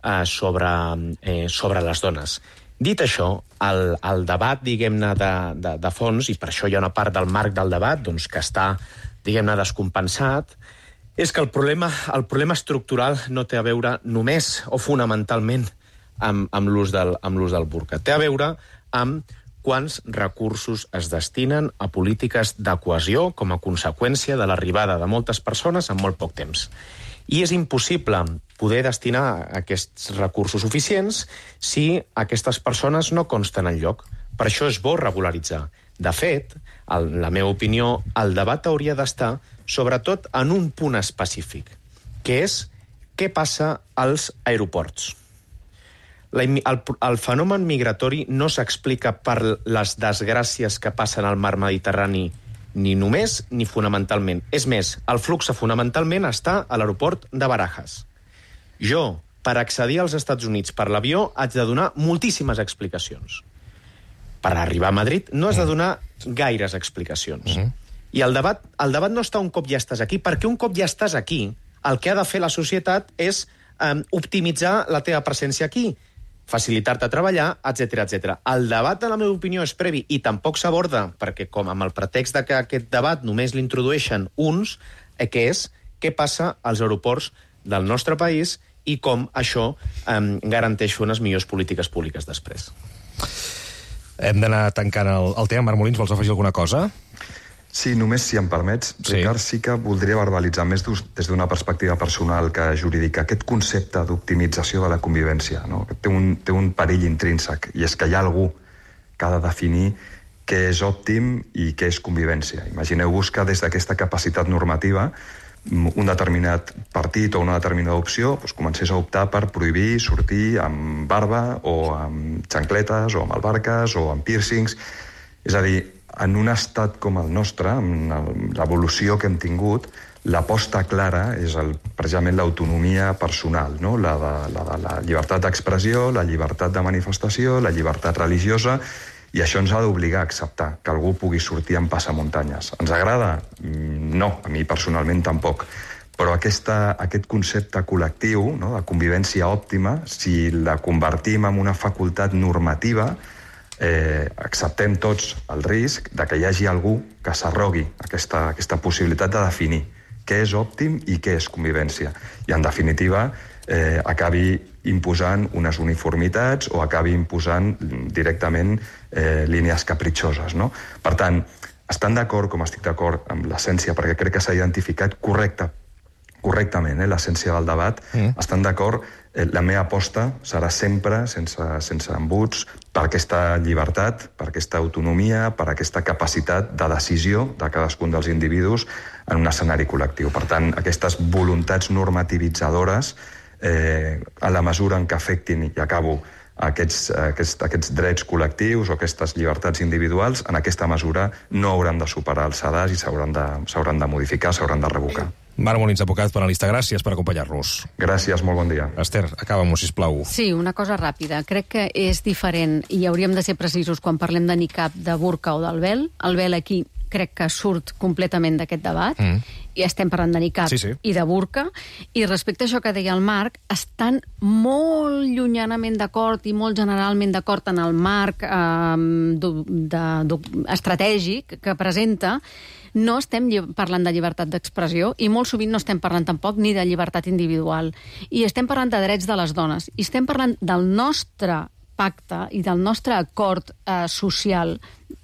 sobre les dones. Dit això, el debat, diguem-ne, de fons, i per això hi ha una part del marc del debat doncs, que està, diguem-ne, descompensat, és que el problema estructural no té a veure només o fonamentalment amb l'ús del burca. Té a veure amb quants recursos es destinen a polítiques de cohesió com a conseqüència de l'arribada de moltes persones en molt poc temps. I és impossible poder destinar aquests recursos suficients si aquestes persones no consten enlloc. Per això és bo regularitzar. De fet, en la meva opinió, el debat hauria d'estar sobretot en un punt específic, que és què passa als aeroports. El fenomen migratori no s'explica per les desgràcies que passen al mar Mediterrani Ni només ni fonamentalment. És més, el flux fonamentalment està a l'aeroport de Barajas. Jo, per accedir als Estats Units per l'avió, haig de donar moltíssimes explicacions. Per arribar a Madrid no has de donar gaires explicacions. I el debat no està un cop ja estàs aquí, perquè un cop ja estàs aquí, el que ha de fer la societat és optimitzar la teva presència aquí, facilitar-te a treballar, etc. El debat, en la meva opinió, és previ i tampoc s'aborda, perquè com amb el pretext de que aquest debat només l'introdueixen uns, que és què passa als aeroports del nostre país i com això garanteix fer unes millors polítiques públiques després. Hem d'anar tancant el tema. Marc Molins, vols afegir alguna cosa? Sí, només, si em permets, Ricard, sí que voldria verbalitzar més des d'una perspectiva personal que jurídica aquest concepte d'optimització de la convivència, no? Té un perill intrínsec, i és que hi ha algú que ha de definir què és òptim i què és convivència. Imagineu-vos que des d'aquesta capacitat normativa un determinat partit o una determinada opció comencés a optar per prohibir sortir amb barba o amb xancletes o amb albarques o amb piercings. És a dir, en un estat com el nostre, amb l'evolució que hem tingut, l'aposta clara és precisament l'autonomia personal, no? La llibertat d'expressió, la llibertat de manifestació, la llibertat religiosa, i això ens ha d'obligar a acceptar que algú pugui sortir en passamuntanyes. Ens agrada? No, a mi personalment tampoc. Però aquest concepte col·lectiu, no, de convivència òptima, si la convertim en una facultat normativa, acceptem tots el risc de que hi hagi algú que s'arrogui aquesta possibilitat de definir què és òptim i què és convivència. I, en definitiva, acabi imposant unes uniformitats o acabi imposant directament línies capritxoses, no? Per tant, estan d'acord, com estic d'acord amb l'essència, perquè crec que s'ha identificat correctament l'essència del debat, estan d'acord. La meva aposta serà sempre, sense embuts, per aquesta llibertat, per aquesta autonomia, per aquesta capacitat de decisió de cadascun dels individus en un escenari col·lectiu. Per tant, aquestes voluntats normativitzadores, a la mesura en què afectin, i acabo, aquests drets col·lectius o aquestes llibertats individuals, en aquesta mesura no hauran de superar els sedars i s'hauran de modificar, s'hauran de revocar. Marc Molins, advocat penalista, gràcies per acompanyar-nos. Gràcies, molt bon dia. Esther, acaba-m'ho, sisplau. Sí, una cosa ràpida. Crec que és diferent, i hauríem de ser precisos quan parlem de niqab, de burca o del vel. El vel aquí crec que surt completament d'aquest debat, i estem parlant de niqab i de burca, i respecte a això que deia el Marc, estan molt llunyanament d'acord i molt generalment d'acord en el marc estratègic que presenta. No estem parlant de llibertat d'expressió i molt sovint no estem parlant tampoc ni de llibertat individual. I estem parlant de drets de les dones. I estem parlant del nostre pacte i del nostre acord social,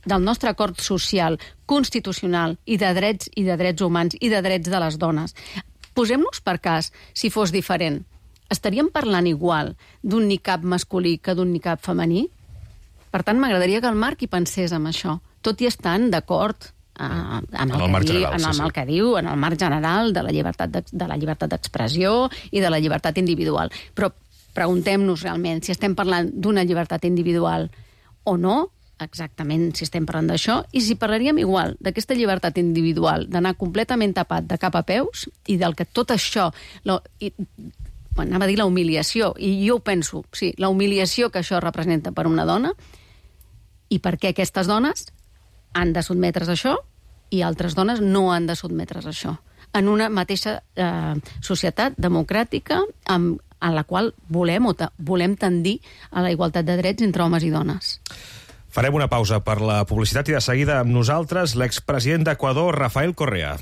constitucional i de drets humans i de drets de les dones. Posem-nos per cas, si fos diferent, estaríem parlant igual d'un niqab masculí que d'un niqab femení? Per tant, m'agradaria que el Marc hi pensés en això, tot i estant d'acord en el que diu, en el marc general de la llibertat d'expressió i de la llibertat individual. Però preguntem-nos realment si estem parlant d'una llibertat individual o no, exactament si estem parlant d'això, i si parlaríem igual d'aquesta llibertat individual, d'anar completament tapat de cap a peus, i del que tot això, anava a dir la humiliació, i jo ho penso, sí, la humiliació que això representa per una dona, i per què aquestes dones han de sotmetre's a això i altres dones no han de sotmetre's a això. En una mateixa societat democràtica en la qual volem tendir a la igualtat de drets entre homes i dones. Farem una pausa per la publicitat i de seguida amb nosaltres l'expresident d'Equador, Rafael Correa.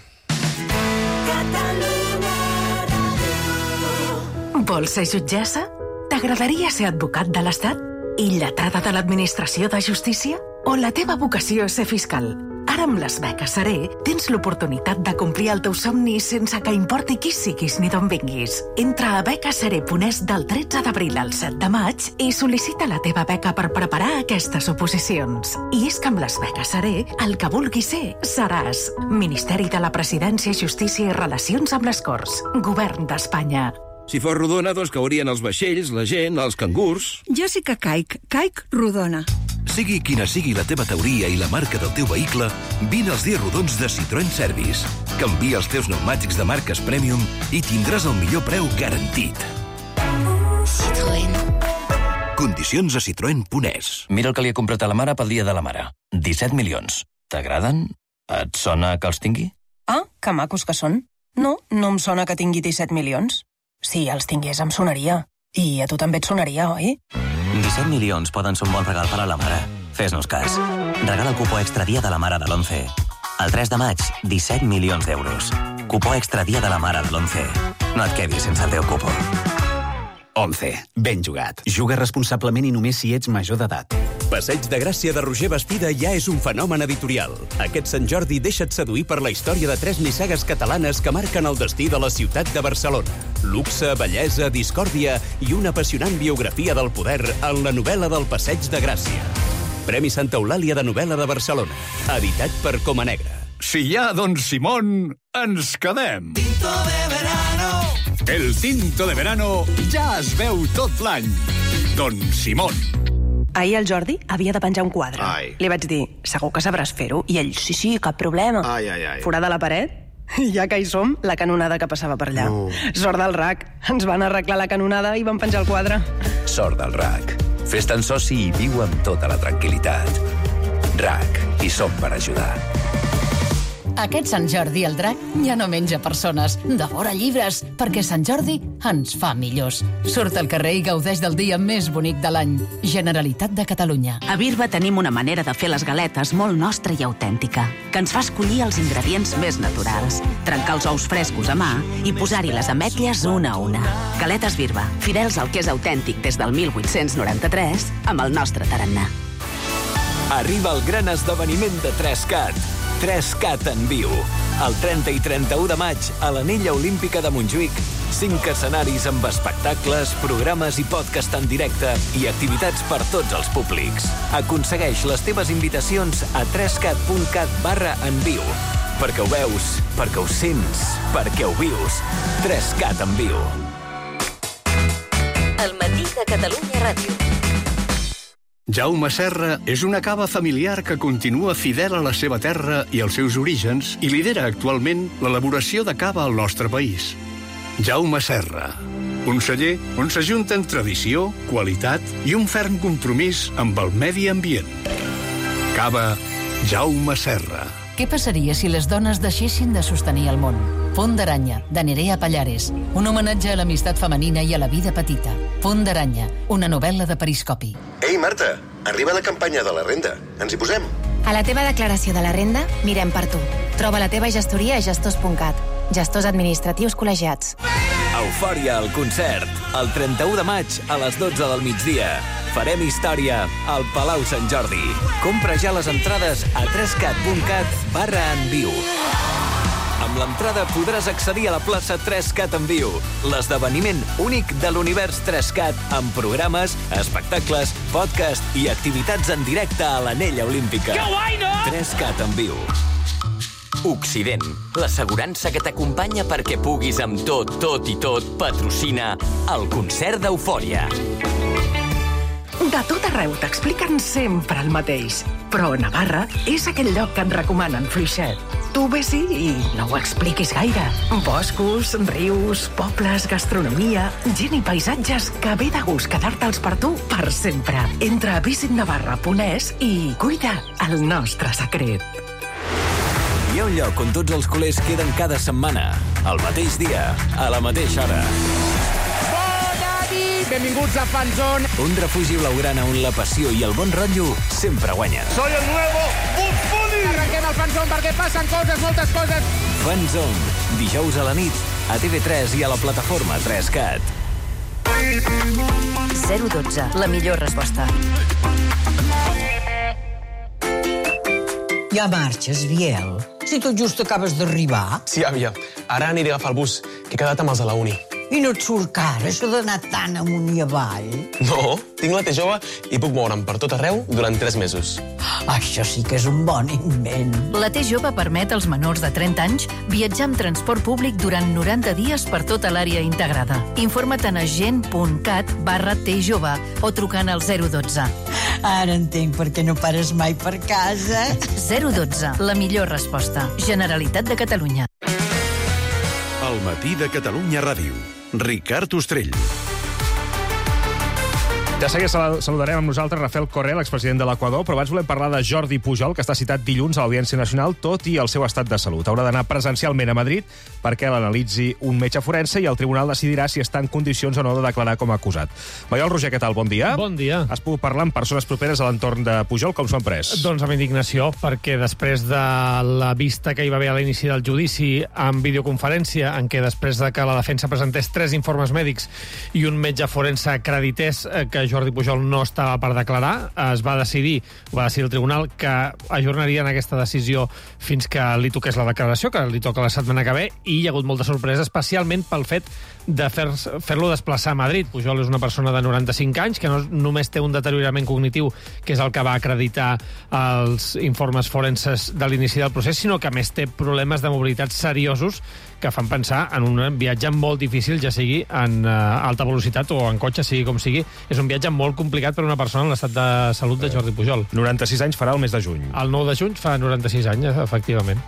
Vols ser jutgessa? T'agradaria ser advocat de l'Estat? I lletrada de l'Administració de Justícia? O la teva vocació és ser fiscal? Ara amb les beques Seré tens l'oportunitat de complir el teu somni sense que importi qui siguis ni d'on vinguis. Entra a becaseré.es del 13 d'abril al 7 de maig i sol·licita la teva beca per preparar aquestes oposicions. I és que amb les beques Seré, el que vulguis ser, seràs. Ministeri de la Presidència, Justícia i Relacions amb les Corts. Govern d'Espanya. Si fos rodona, doncs caurien els vaixells, la gent, els cangurs. Jo sí que caic rodona. Sigui quina sigui la teva teoria i la marca del teu vehicle, vine als dies rodons de Citroën Service. Canvia els teus pneumàtics de marques Premium i tindràs el millor preu garantit. Citroën. Condicions a citroen.es. Mira el que li he comprat a la mare pel dia de la mare. 17 milions. T'agraden? Et sona que els tingui? Ah, que macos que són. No, no em sona que tingui 17 milions. Si els tingués em sonaria. I a tu també et sonaria, oi? 17 milions poden ser un bon regal per a la mare. Fes-nos cas. Regala el cupó extra dia de la mare de l'11. El 3 de maig, 17 milions d'euros. Cupó extra dia de la mare de l'11. No et quedis sense el teu cupó. 11. Ben jugat. Juga responsablement i només si ets major d'edat. Passeig de Gràcia de Roger Bastida ja és un fenomen editorial. Aquest Sant Jordi deixa't seduir per la història de 3 nissagues catalanes que marquen el destí de la ciutat de Barcelona. Luxe, bellesa, discòrdia i una apassionant biografia del poder en la novel·la del Passeig de Gràcia. Premi Santa Eulàlia de novel·la de Barcelona. Editat per Coma Negra. Si hi ha Don Simón, ens quedem. Tinto de verano. El tinto de verano ja es veu tot l'any. Don Simón. Ahir el Jordi havia de penjar un quadre. Ai. Li vaig dir, segur que sabràs fer-ho? I ell, sí, cap problema. Ai. Forada la paret? I ja que hi som, la canonada que passava per allà. No. Sort del RAC. Ens van arreglar la canonada i van penjar el quadre. Sort del RAC. Fes-te'n soci i viu amb tota la tranquil·litat. RAC. Hi som per ajudar. Aquest Sant Jordi el drac ja no menja persones, devora llibres, perquè Sant Jordi ens fa millors. Surt al carrer i gaudeix del dia més bonic de l'any. Generalitat de Catalunya. A Birba tenim una manera de fer les galetes molt nostra i autèntica, que ens fa escollir els ingredients més naturals, trencar els ous frescos a mà i posar-hi les ametlles una a una. Galetes Birba, fidels al que és autèntic des del 1893, amb el nostre tarannà. Arriba el gran esdeveniment de 3CAT. 3CAT en viu. El 30 i 31 de maig, a l'Anella Olímpica de Montjuïc, 5 escenaris amb espectacles, programes i podcast en directe i activitats per tots els públics. Aconsegueix les teves invitacions a 3cat.cat/enviu. Perquè ho veus, perquè ho sents, perquè ho vius. 3CAT en viu. El matí de Catalunya Ràdio. Jaume Serra és una cava familiar que continua fidel a la seva terra i als seus orígens i lidera actualment l'elaboració de cava al nostre país. Jaume Serra, un celler on s'ajunten tradició, qualitat i un ferm compromís amb el medi ambient. Cava Jaume Serra. Què passaria si les dones deixessin de sostenir el món? Pont d'aranya, de Nerea Pallares. Un homenatge a l'amistat femenina i a la vida petita. Pont d'aranya, una novel·la de Periscopi. Ei, Marta, arriba la campanya de la renda. Ens hi posem? A la teva declaració de la renda, mirem per tu. Troba la teva gestoria a gestors.cat. Gestors administratius col·legiats. Eufòria al concert. El 31 de maig a les 12 del migdia. Farem història al Palau Sant Jordi. Compra ja les entrades a 3cat.cat/enviu. Amb l'entrada podràs accedir a la plaça 3CAT en viu, l'esdeveniment únic de l'univers 3CAT amb programes, espectacles, podcast i activitats en directe a l'Anella Olímpica. Que guai, no? 3CAT en viu. Occident, l'assegurança que t'acompanya perquè puguis amb tot patrocina el concert d'Eufòria. De tot arreu t'expliquen sempre el mateix, però Navarra és aquell lloc que en recomanen fluixet. Tu ves-hi i no ho expliquis gaire. Boscos, rius, pobles, gastronomia, gent i paisatges que ve de gust quedar-te'ls per tu per sempre. Entra a visitnavarra.es i cuida el nostre secret. Hi ha un lloc on tots els culers queden cada setmana, al mateix dia, a la mateixa hora. Benvinguts a Fanzone. Un refugi blaugrana on la passió i el bon rotllo sempre guanyen. Soy el nuevo Bugs Bunny. Arrenquem el Fanzone perquè passen coses, moltes coses. Fanzone, dijous a la nit, a TV3 i a la plataforma 3CAT. 012, la millor resposta. Ja marxes, Biel? Si tot just acabes d'arribar. Sí, àvia. Ara aniré a agafar el bus, que he quedat amb els de la uni. I no et surt car, això d'anar tan amunt i avall? No, tinc la T-Jove i puc moure'm per tot arreu durant 3 mesos. Això sí que és un bon invent. La T-Jove permet als menors de 30 anys viatjar amb transport públic durant 90 dies per tota l'àrea integrada. Informa't a gent.cat/T-Jove o trucant al 012. Ara entenc per què no pares mai per casa. 012, la millor resposta. Generalitat de Catalunya. El matí de Catalunya Ràdio. Ricard Ostrell. De seguida saludarem amb nosaltres Rafael Correa, l'expresident de l'Equador, però abans volem parlar de Jordi Pujol, que està citat dilluns a l'Audiència Nacional, tot i el seu estat de salut. Haurà d'anar presencialment a Madrid perquè l'analitzi un metge forense i el tribunal decidirà si està en condicions o no de declarar com a acusat. Maiol Roger, què tal? Bon dia. Bon dia. Has pogut parlar amb persones properes a l'entorn de Pujol, com s'ho han pres? Doncs amb indignació, perquè després de la vista que hi va haver a l'inici del judici en videoconferència, en què després de que la defensa presentés 3 informes mèdics i un metge forense acredités que Jordi Pujol no estava per declarar, es va decidir el tribunal que ajornarien aquesta decisió fins que li toqués la declaració, que li toca la setmana que ve, i hi ha hagut molta sorpresa, especialment pel fet de fer-lo desplaçar a Madrid. Pujol és una persona de 95 anys que no només té un deteriorament cognitiu, que és el que va acreditar els informes forenses de l'inici del procés, sinó que a més té problemes de mobilitat seriosos que fan pensar en un viatge molt difícil, ja sigui en alta velocitat o en cotxe, sigui com sigui. És un viatge molt complicat per a una persona en l'estat de salut de Jordi Pujol. 96 anys farà el mes de juny. El 9 de juny fa 96 anys, efectivament.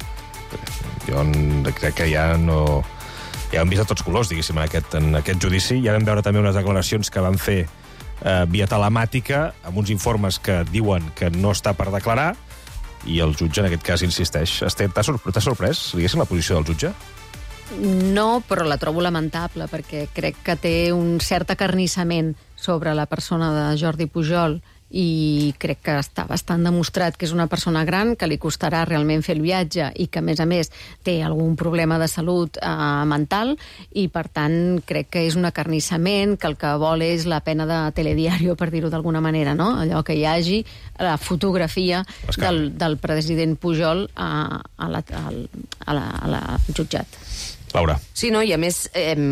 Jo crec que ja no... Ja hem vist a tots colors, diguéssim, en aquest judici. Ja vam veure també unes declaracions que van fer via telemàtica, amb uns informes que diuen que no està per declarar, i el jutge en aquest cas insisteix. T'ha sorprès, diguéssim, la posició del jutge? No, però la trobo lamentable, perquè crec que té un cert acarnissament sobre la persona de Jordi Pujol i crec que està bastant demostrat que és una persona gran, que li costarà realment fer el viatge i que, a més, té algun problema de salut mental i, per tant, crec que és un acarnissament, que el que vol és la pena de telediario, per dir-ho d'alguna manera, no? Allò que hi hagi la fotografia del president Pujol al jutjat. Laura. Sí, no, i a més,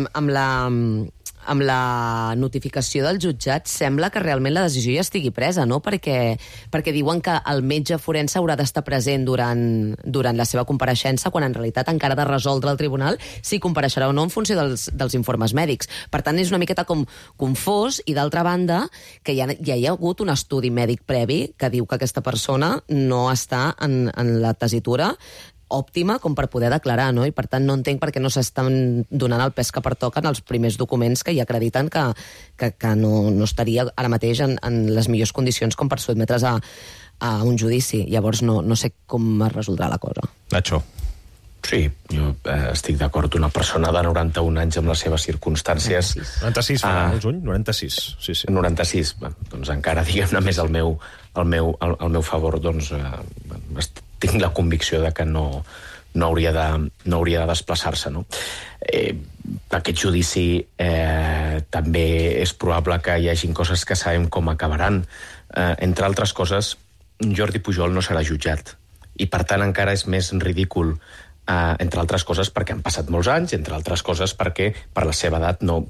amb la notificació del jutjat sembla que realment la decisió ja estigui presa, no? Perquè diuen que el metge forense haurà d'estar present durant la seva compareixença, quan en realitat encara ha de resoldre el tribunal si compareixerà o no en funció dels informes mèdics. Per tant, és una miqueta com confós, i d'altra banda, que ja hi ha hagut un estudi mèdic previ que diu que aquesta persona no està en la tessitura òptima com per poder declarar, no? I per tant no entenc per què no s'estan donant el pes que pertoquen els primers documents que hi acrediten que no estaria ara mateix en les millors condicions com per sotmetre's a un judici. Llavors no sé com es resoldrà la cosa. Nacho. Sí, jo estic d'acord. Una persona de 91 anys amb les seves circumstàncies... 96 farà el juny? 96, sí. 96, doncs encara, diguem-ne, més al meu favor, doncs tinc la convicció de que no hauria de desplaçar-se, no? Aquest judici també és probable que hi hagin coses que sabem com acabaran. Entre altres coses, Jordi Pujol no serà jutjat, i per tant encara és més ridícul, entre altres coses perquè han passat molts anys, entre altres coses perquè per la seva edat no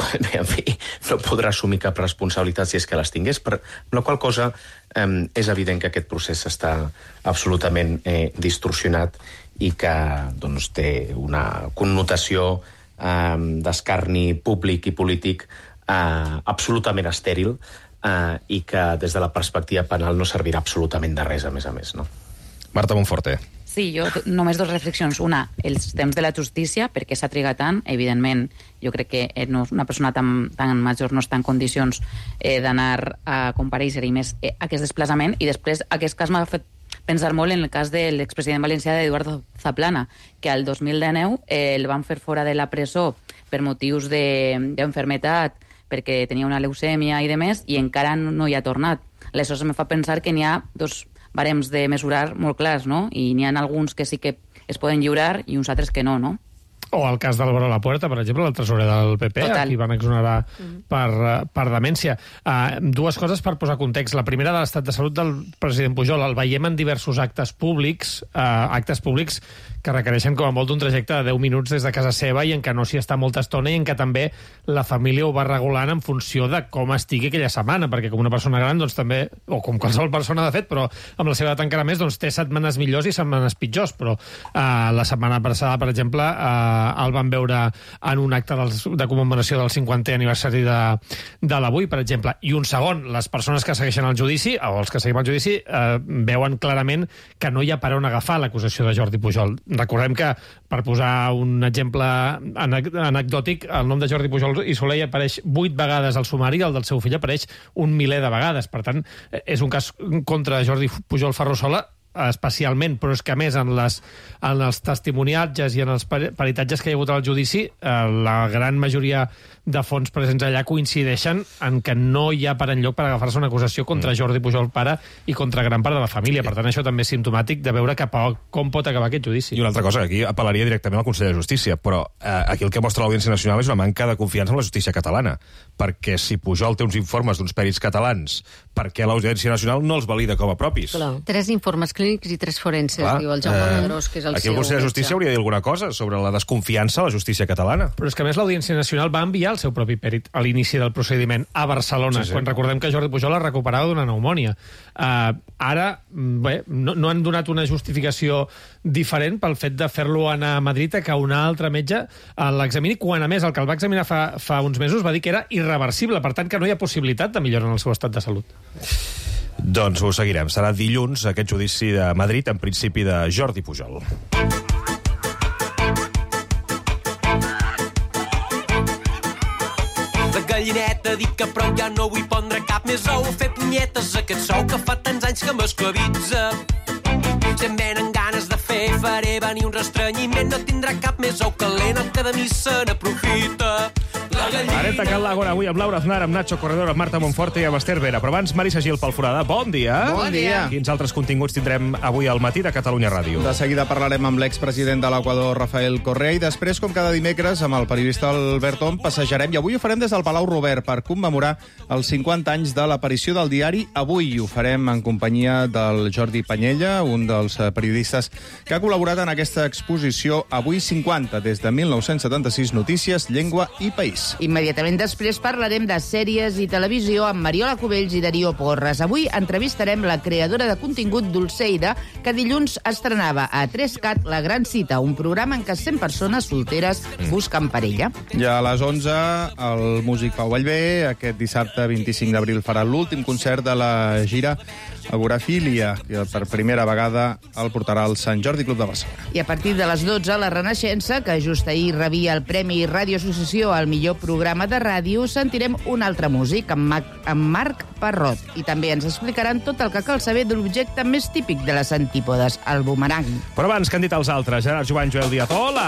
podrà assumir cap responsabilitat si és que les tingués, per la qual cosa és evident que aquest procés està absolutament distorsionat i que doncs, té una connotació d'escarni públic i polític absolutament estèril i que des de la perspectiva penal no servirà absolutament de res, a més, no? Marta Monforte. Sí, jo només 2 reflexions. Una, els temps de la justícia, perquè s'ha trigat tant. Evidentment, jo crec que una persona tan major no està en condicions d'anar a comparèixer, i més aquest desplaçament. I després, aquest cas m'ha fet pensar molt en el cas de l'expresident valencià d'Eduardo Zaplana, que al 2019 el van fer fora de la presó per motius d'enfermetat, perquè tenia una leucèmia i demés, i encara no hi ha tornat. Aleshores em fa pensar que n'hi ha 2 barems de mesurar molt clars, no? I n'hi ha alguns que sí que es poden lliurar i uns altres que no, no? O el cas d'Álvaro Lapuerta, per exemple, el tresorer del PP, a qui van exonerar per demència. Dues coses per posar context. La primera, de l'estat de salut del president Pujol. El veiem en diversos actes públics que requereixen com a molt un trajecte de 10 minuts des de casa seva i en què no s'hi està molta estona i en què també la família ho va regulant en funció de com estigui aquella setmana, perquè com una persona gran, doncs també, o com qualsevol persona de fet, però amb la seva edat encara més, doncs té setmanes millors i setmanes pitjors, però la setmana passada, per exemple, el van veure en un acte de commemoració del 50è aniversari de l'Avui, per exemple. I un segon, les persones que segueixen el judici, o els que seguim el judici, veuen clarament que no hi ha per on agafar l'acusació de Jordi Pujol. Recordem que, per posar un exemple anecdòtic, el nom de Jordi Pujol i Soler apareix 8 vegades al sumari, el del seu fill apareix un miler de vegades. Per tant, és un cas contra Jordi Pujol Ferrusola, especialment, però és que a més en els testimoniatges i en els peritatges que hi ha hagut al judici, la gran majoria de fons presents allà coincideixen en que no hi ha per enlloc per agafar-se una acusació contra Jordi Pujol pare i contra gran part de la família. Per tant, això també és simptomàtic de veure com pot acabar aquest judici. I una altra cosa, aquí apel·laria directament al Consell de Justícia, però aquí el que mostra l'Audiència Nacional és una manca de confiança en la justícia catalana, perquè si Pujol té uns informes d'uns pèrits catalans, per què l'Audiència Nacional no els valida com a propis? 3 informes clínics i 3 forenses, diu el Jaume Pedrós, que és el aquí el Consell de Justícia hauria de dir alguna cosa sobre la desconfiança a la justícia catalana. Però és que a més l'Audiència Nacional va enviar el seu propi pèrit a l'inici del procediment a Barcelona, quan recordem que Jordi Pujol es recuperava d'una pneumònia. Ara, bé, no han donat una justificació diferent pel fet de fer-lo anar a Madrid a que un altre metge l'examini, quan a més el que el va examinar fa uns mesos va dir que era irreversible, per tant que no hi ha possibilitat de millora en el seu estat de salut. Doncs ho seguirem. Serà dilluns aquest judici de Madrid, en principi de Jordi Pujol. Gallineta, dic que prou ja no vull pondre cap més ou, fer punyetes aquest sou que fa tants anys que m'esclavitza. Si em venen ganes de faré venir un restrenyiment, no tindrà cap més ou calent, el que de mi se n'aprofita. Areta Cal l'Àgora, avui amb Laura Aznar, amb Nacho Corredor, amb Marta Monforte i amb Esther Vera. Però abans, Marisa Gil pel Forada, bon dia. Bon dia. Quins altres continguts tindrem avui al matí de Catalunya Ràdio? De seguida parlarem amb l'expresident de l'Equador, Rafael Correa, i després, com cada dimecres, amb el periodista Albert Om, passejarem, i avui ho farem des del Palau Robert per commemorar els 50 anys de l'aparició del diari Avui. Ho farem en companyia del Jordi Panyella, un dels periodistes que ha col·laborat en aquesta exposició Avui 50, des de 1976, Notícies, Llengua i País. Immediatament després parlarem de sèries i televisió amb Mariola Cubells i Darío Porras. Avui entrevistarem la creadora de contingut Dulceida, que dilluns estrenava a 3CAT La Gran Cita, un programa en què 100 persones solteres busquen parella. I a les 11, el músic Pau Vallvé, aquest dissabte 25 d'abril farà l'últim concert de la gira Agorafília, que per primera vegada el portarà al Sant Jordi Club de Barcelona. I a partir de les 12, la Renaixença, que just ahir rebia el Premi Ràdio Associació al millor programa de ràdio, sentirem un altre músic, amb Marc Parrot. I també ens explicaran tot el que cal saber de l'objecte més típic de les antípodes, el bumerang. Però abans que han dit els altres, Gerard Joan, Joel Díaz. Hola!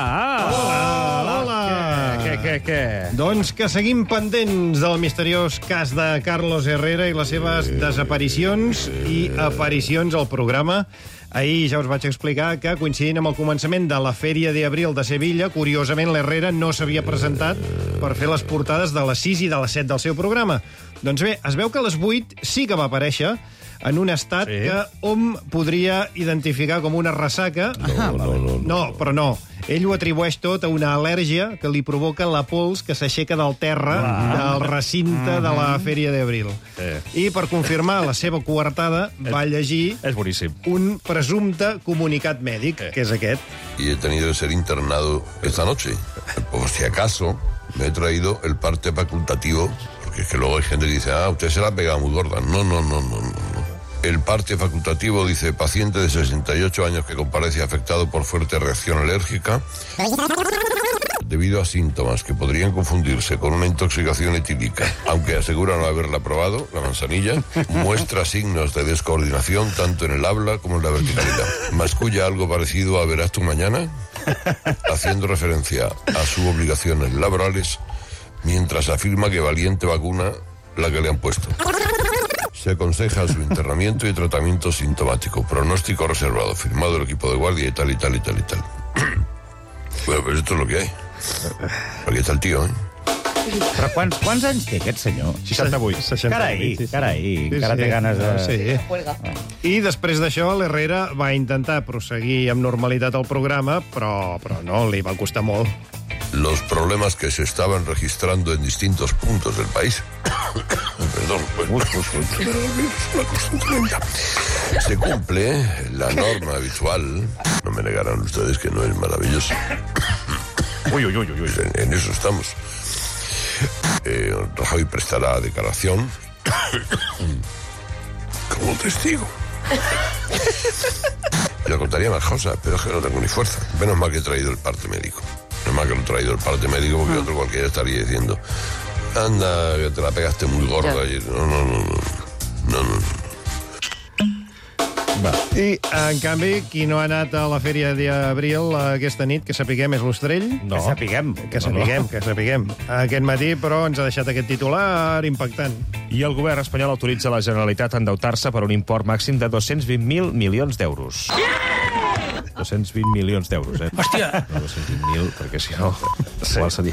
Hola! Què? Doncs que seguim pendents del misteriós cas de Carlos Herrera i les seves desaparicions i aparicions al programa. Ahir ja us vaig explicar que, coincidint amb el començament de la Fèria d'Abril de Sevilla, curiosament l'Herrera no s'havia presentat per fer les portades de les 6 i de les 7 del seu programa. Doncs bé, es veu que a les 8 sí que va aparèixer en un estat que hom podria identificar com una ressaca. No, però no. Ell ho atribueix tot a una al·lèrgia que li provoca la pols que s'aixeca del terra del recinte de la Fèria d'Abril. I per confirmar la seva coartada va llegir un presumpte comunicat mèdic, que és aquest. Y he tenido que ser internado esta noche. Por si acaso me he traído el parte facultativo, porque es que luego hay gente que dice, usted se la ha pegado muy gorda. No. El parte facultativo dice, paciente de 68 años que comparece afectado por fuerte reacción alérgica debido a síntomas que podrían confundirse con una intoxicación etílica, aunque asegura no haberla probado, la manzanilla, muestra signos de descoordinación tanto en el habla como en la verticalidad. ¿Masculla algo parecido a verás tú mañana? Haciendo referencia a sus obligaciones laborales, mientras afirma que valiente vacuna la que le han puesto. Se aconseja su internamiento y tratamiento sintomático. Pronóstico reservado. Firmado el equipo de guardia y tal. Bueno, pues esto es lo que hay. Aquí está el tío, Però quants anys té aquest senyor? 68. Carai, encara té ganes de... Sí. I després d'això, l'Herrera va intentar proseguir amb normalitat el programa, però no, li va costar molt. Los problemas que se estaban registrando en distintos puntos del país. Perdón, se cumple la norma habitual. No me negarán ustedes que no es maravilloso. Uy. En eso estamos. Rajoy prestará declaración como testigo. Yo contaría más cosas, pero es que no tengo ni fuerza. Menos mal que he traído el parte médico. Menos mal que lo he traído el parte médico, porque otro cualquiera estaría diciendo: anda, que te la pegaste muy gorda ayer. No. Va. I, en canvi, qui no ha anat a la Fèria d'Abril aquesta nit, que sapiguem, és l'Ostrell? No. Que sapiguem. Aquest matí, però, ens ha deixat aquest titular impactant. I el govern espanyol autoritza la Generalitat a endeutar-se per un import màxim de 220.000 milions d'euros. 220 milions d'euros, Hòstia! No 220.000, perquè si no... Igual seria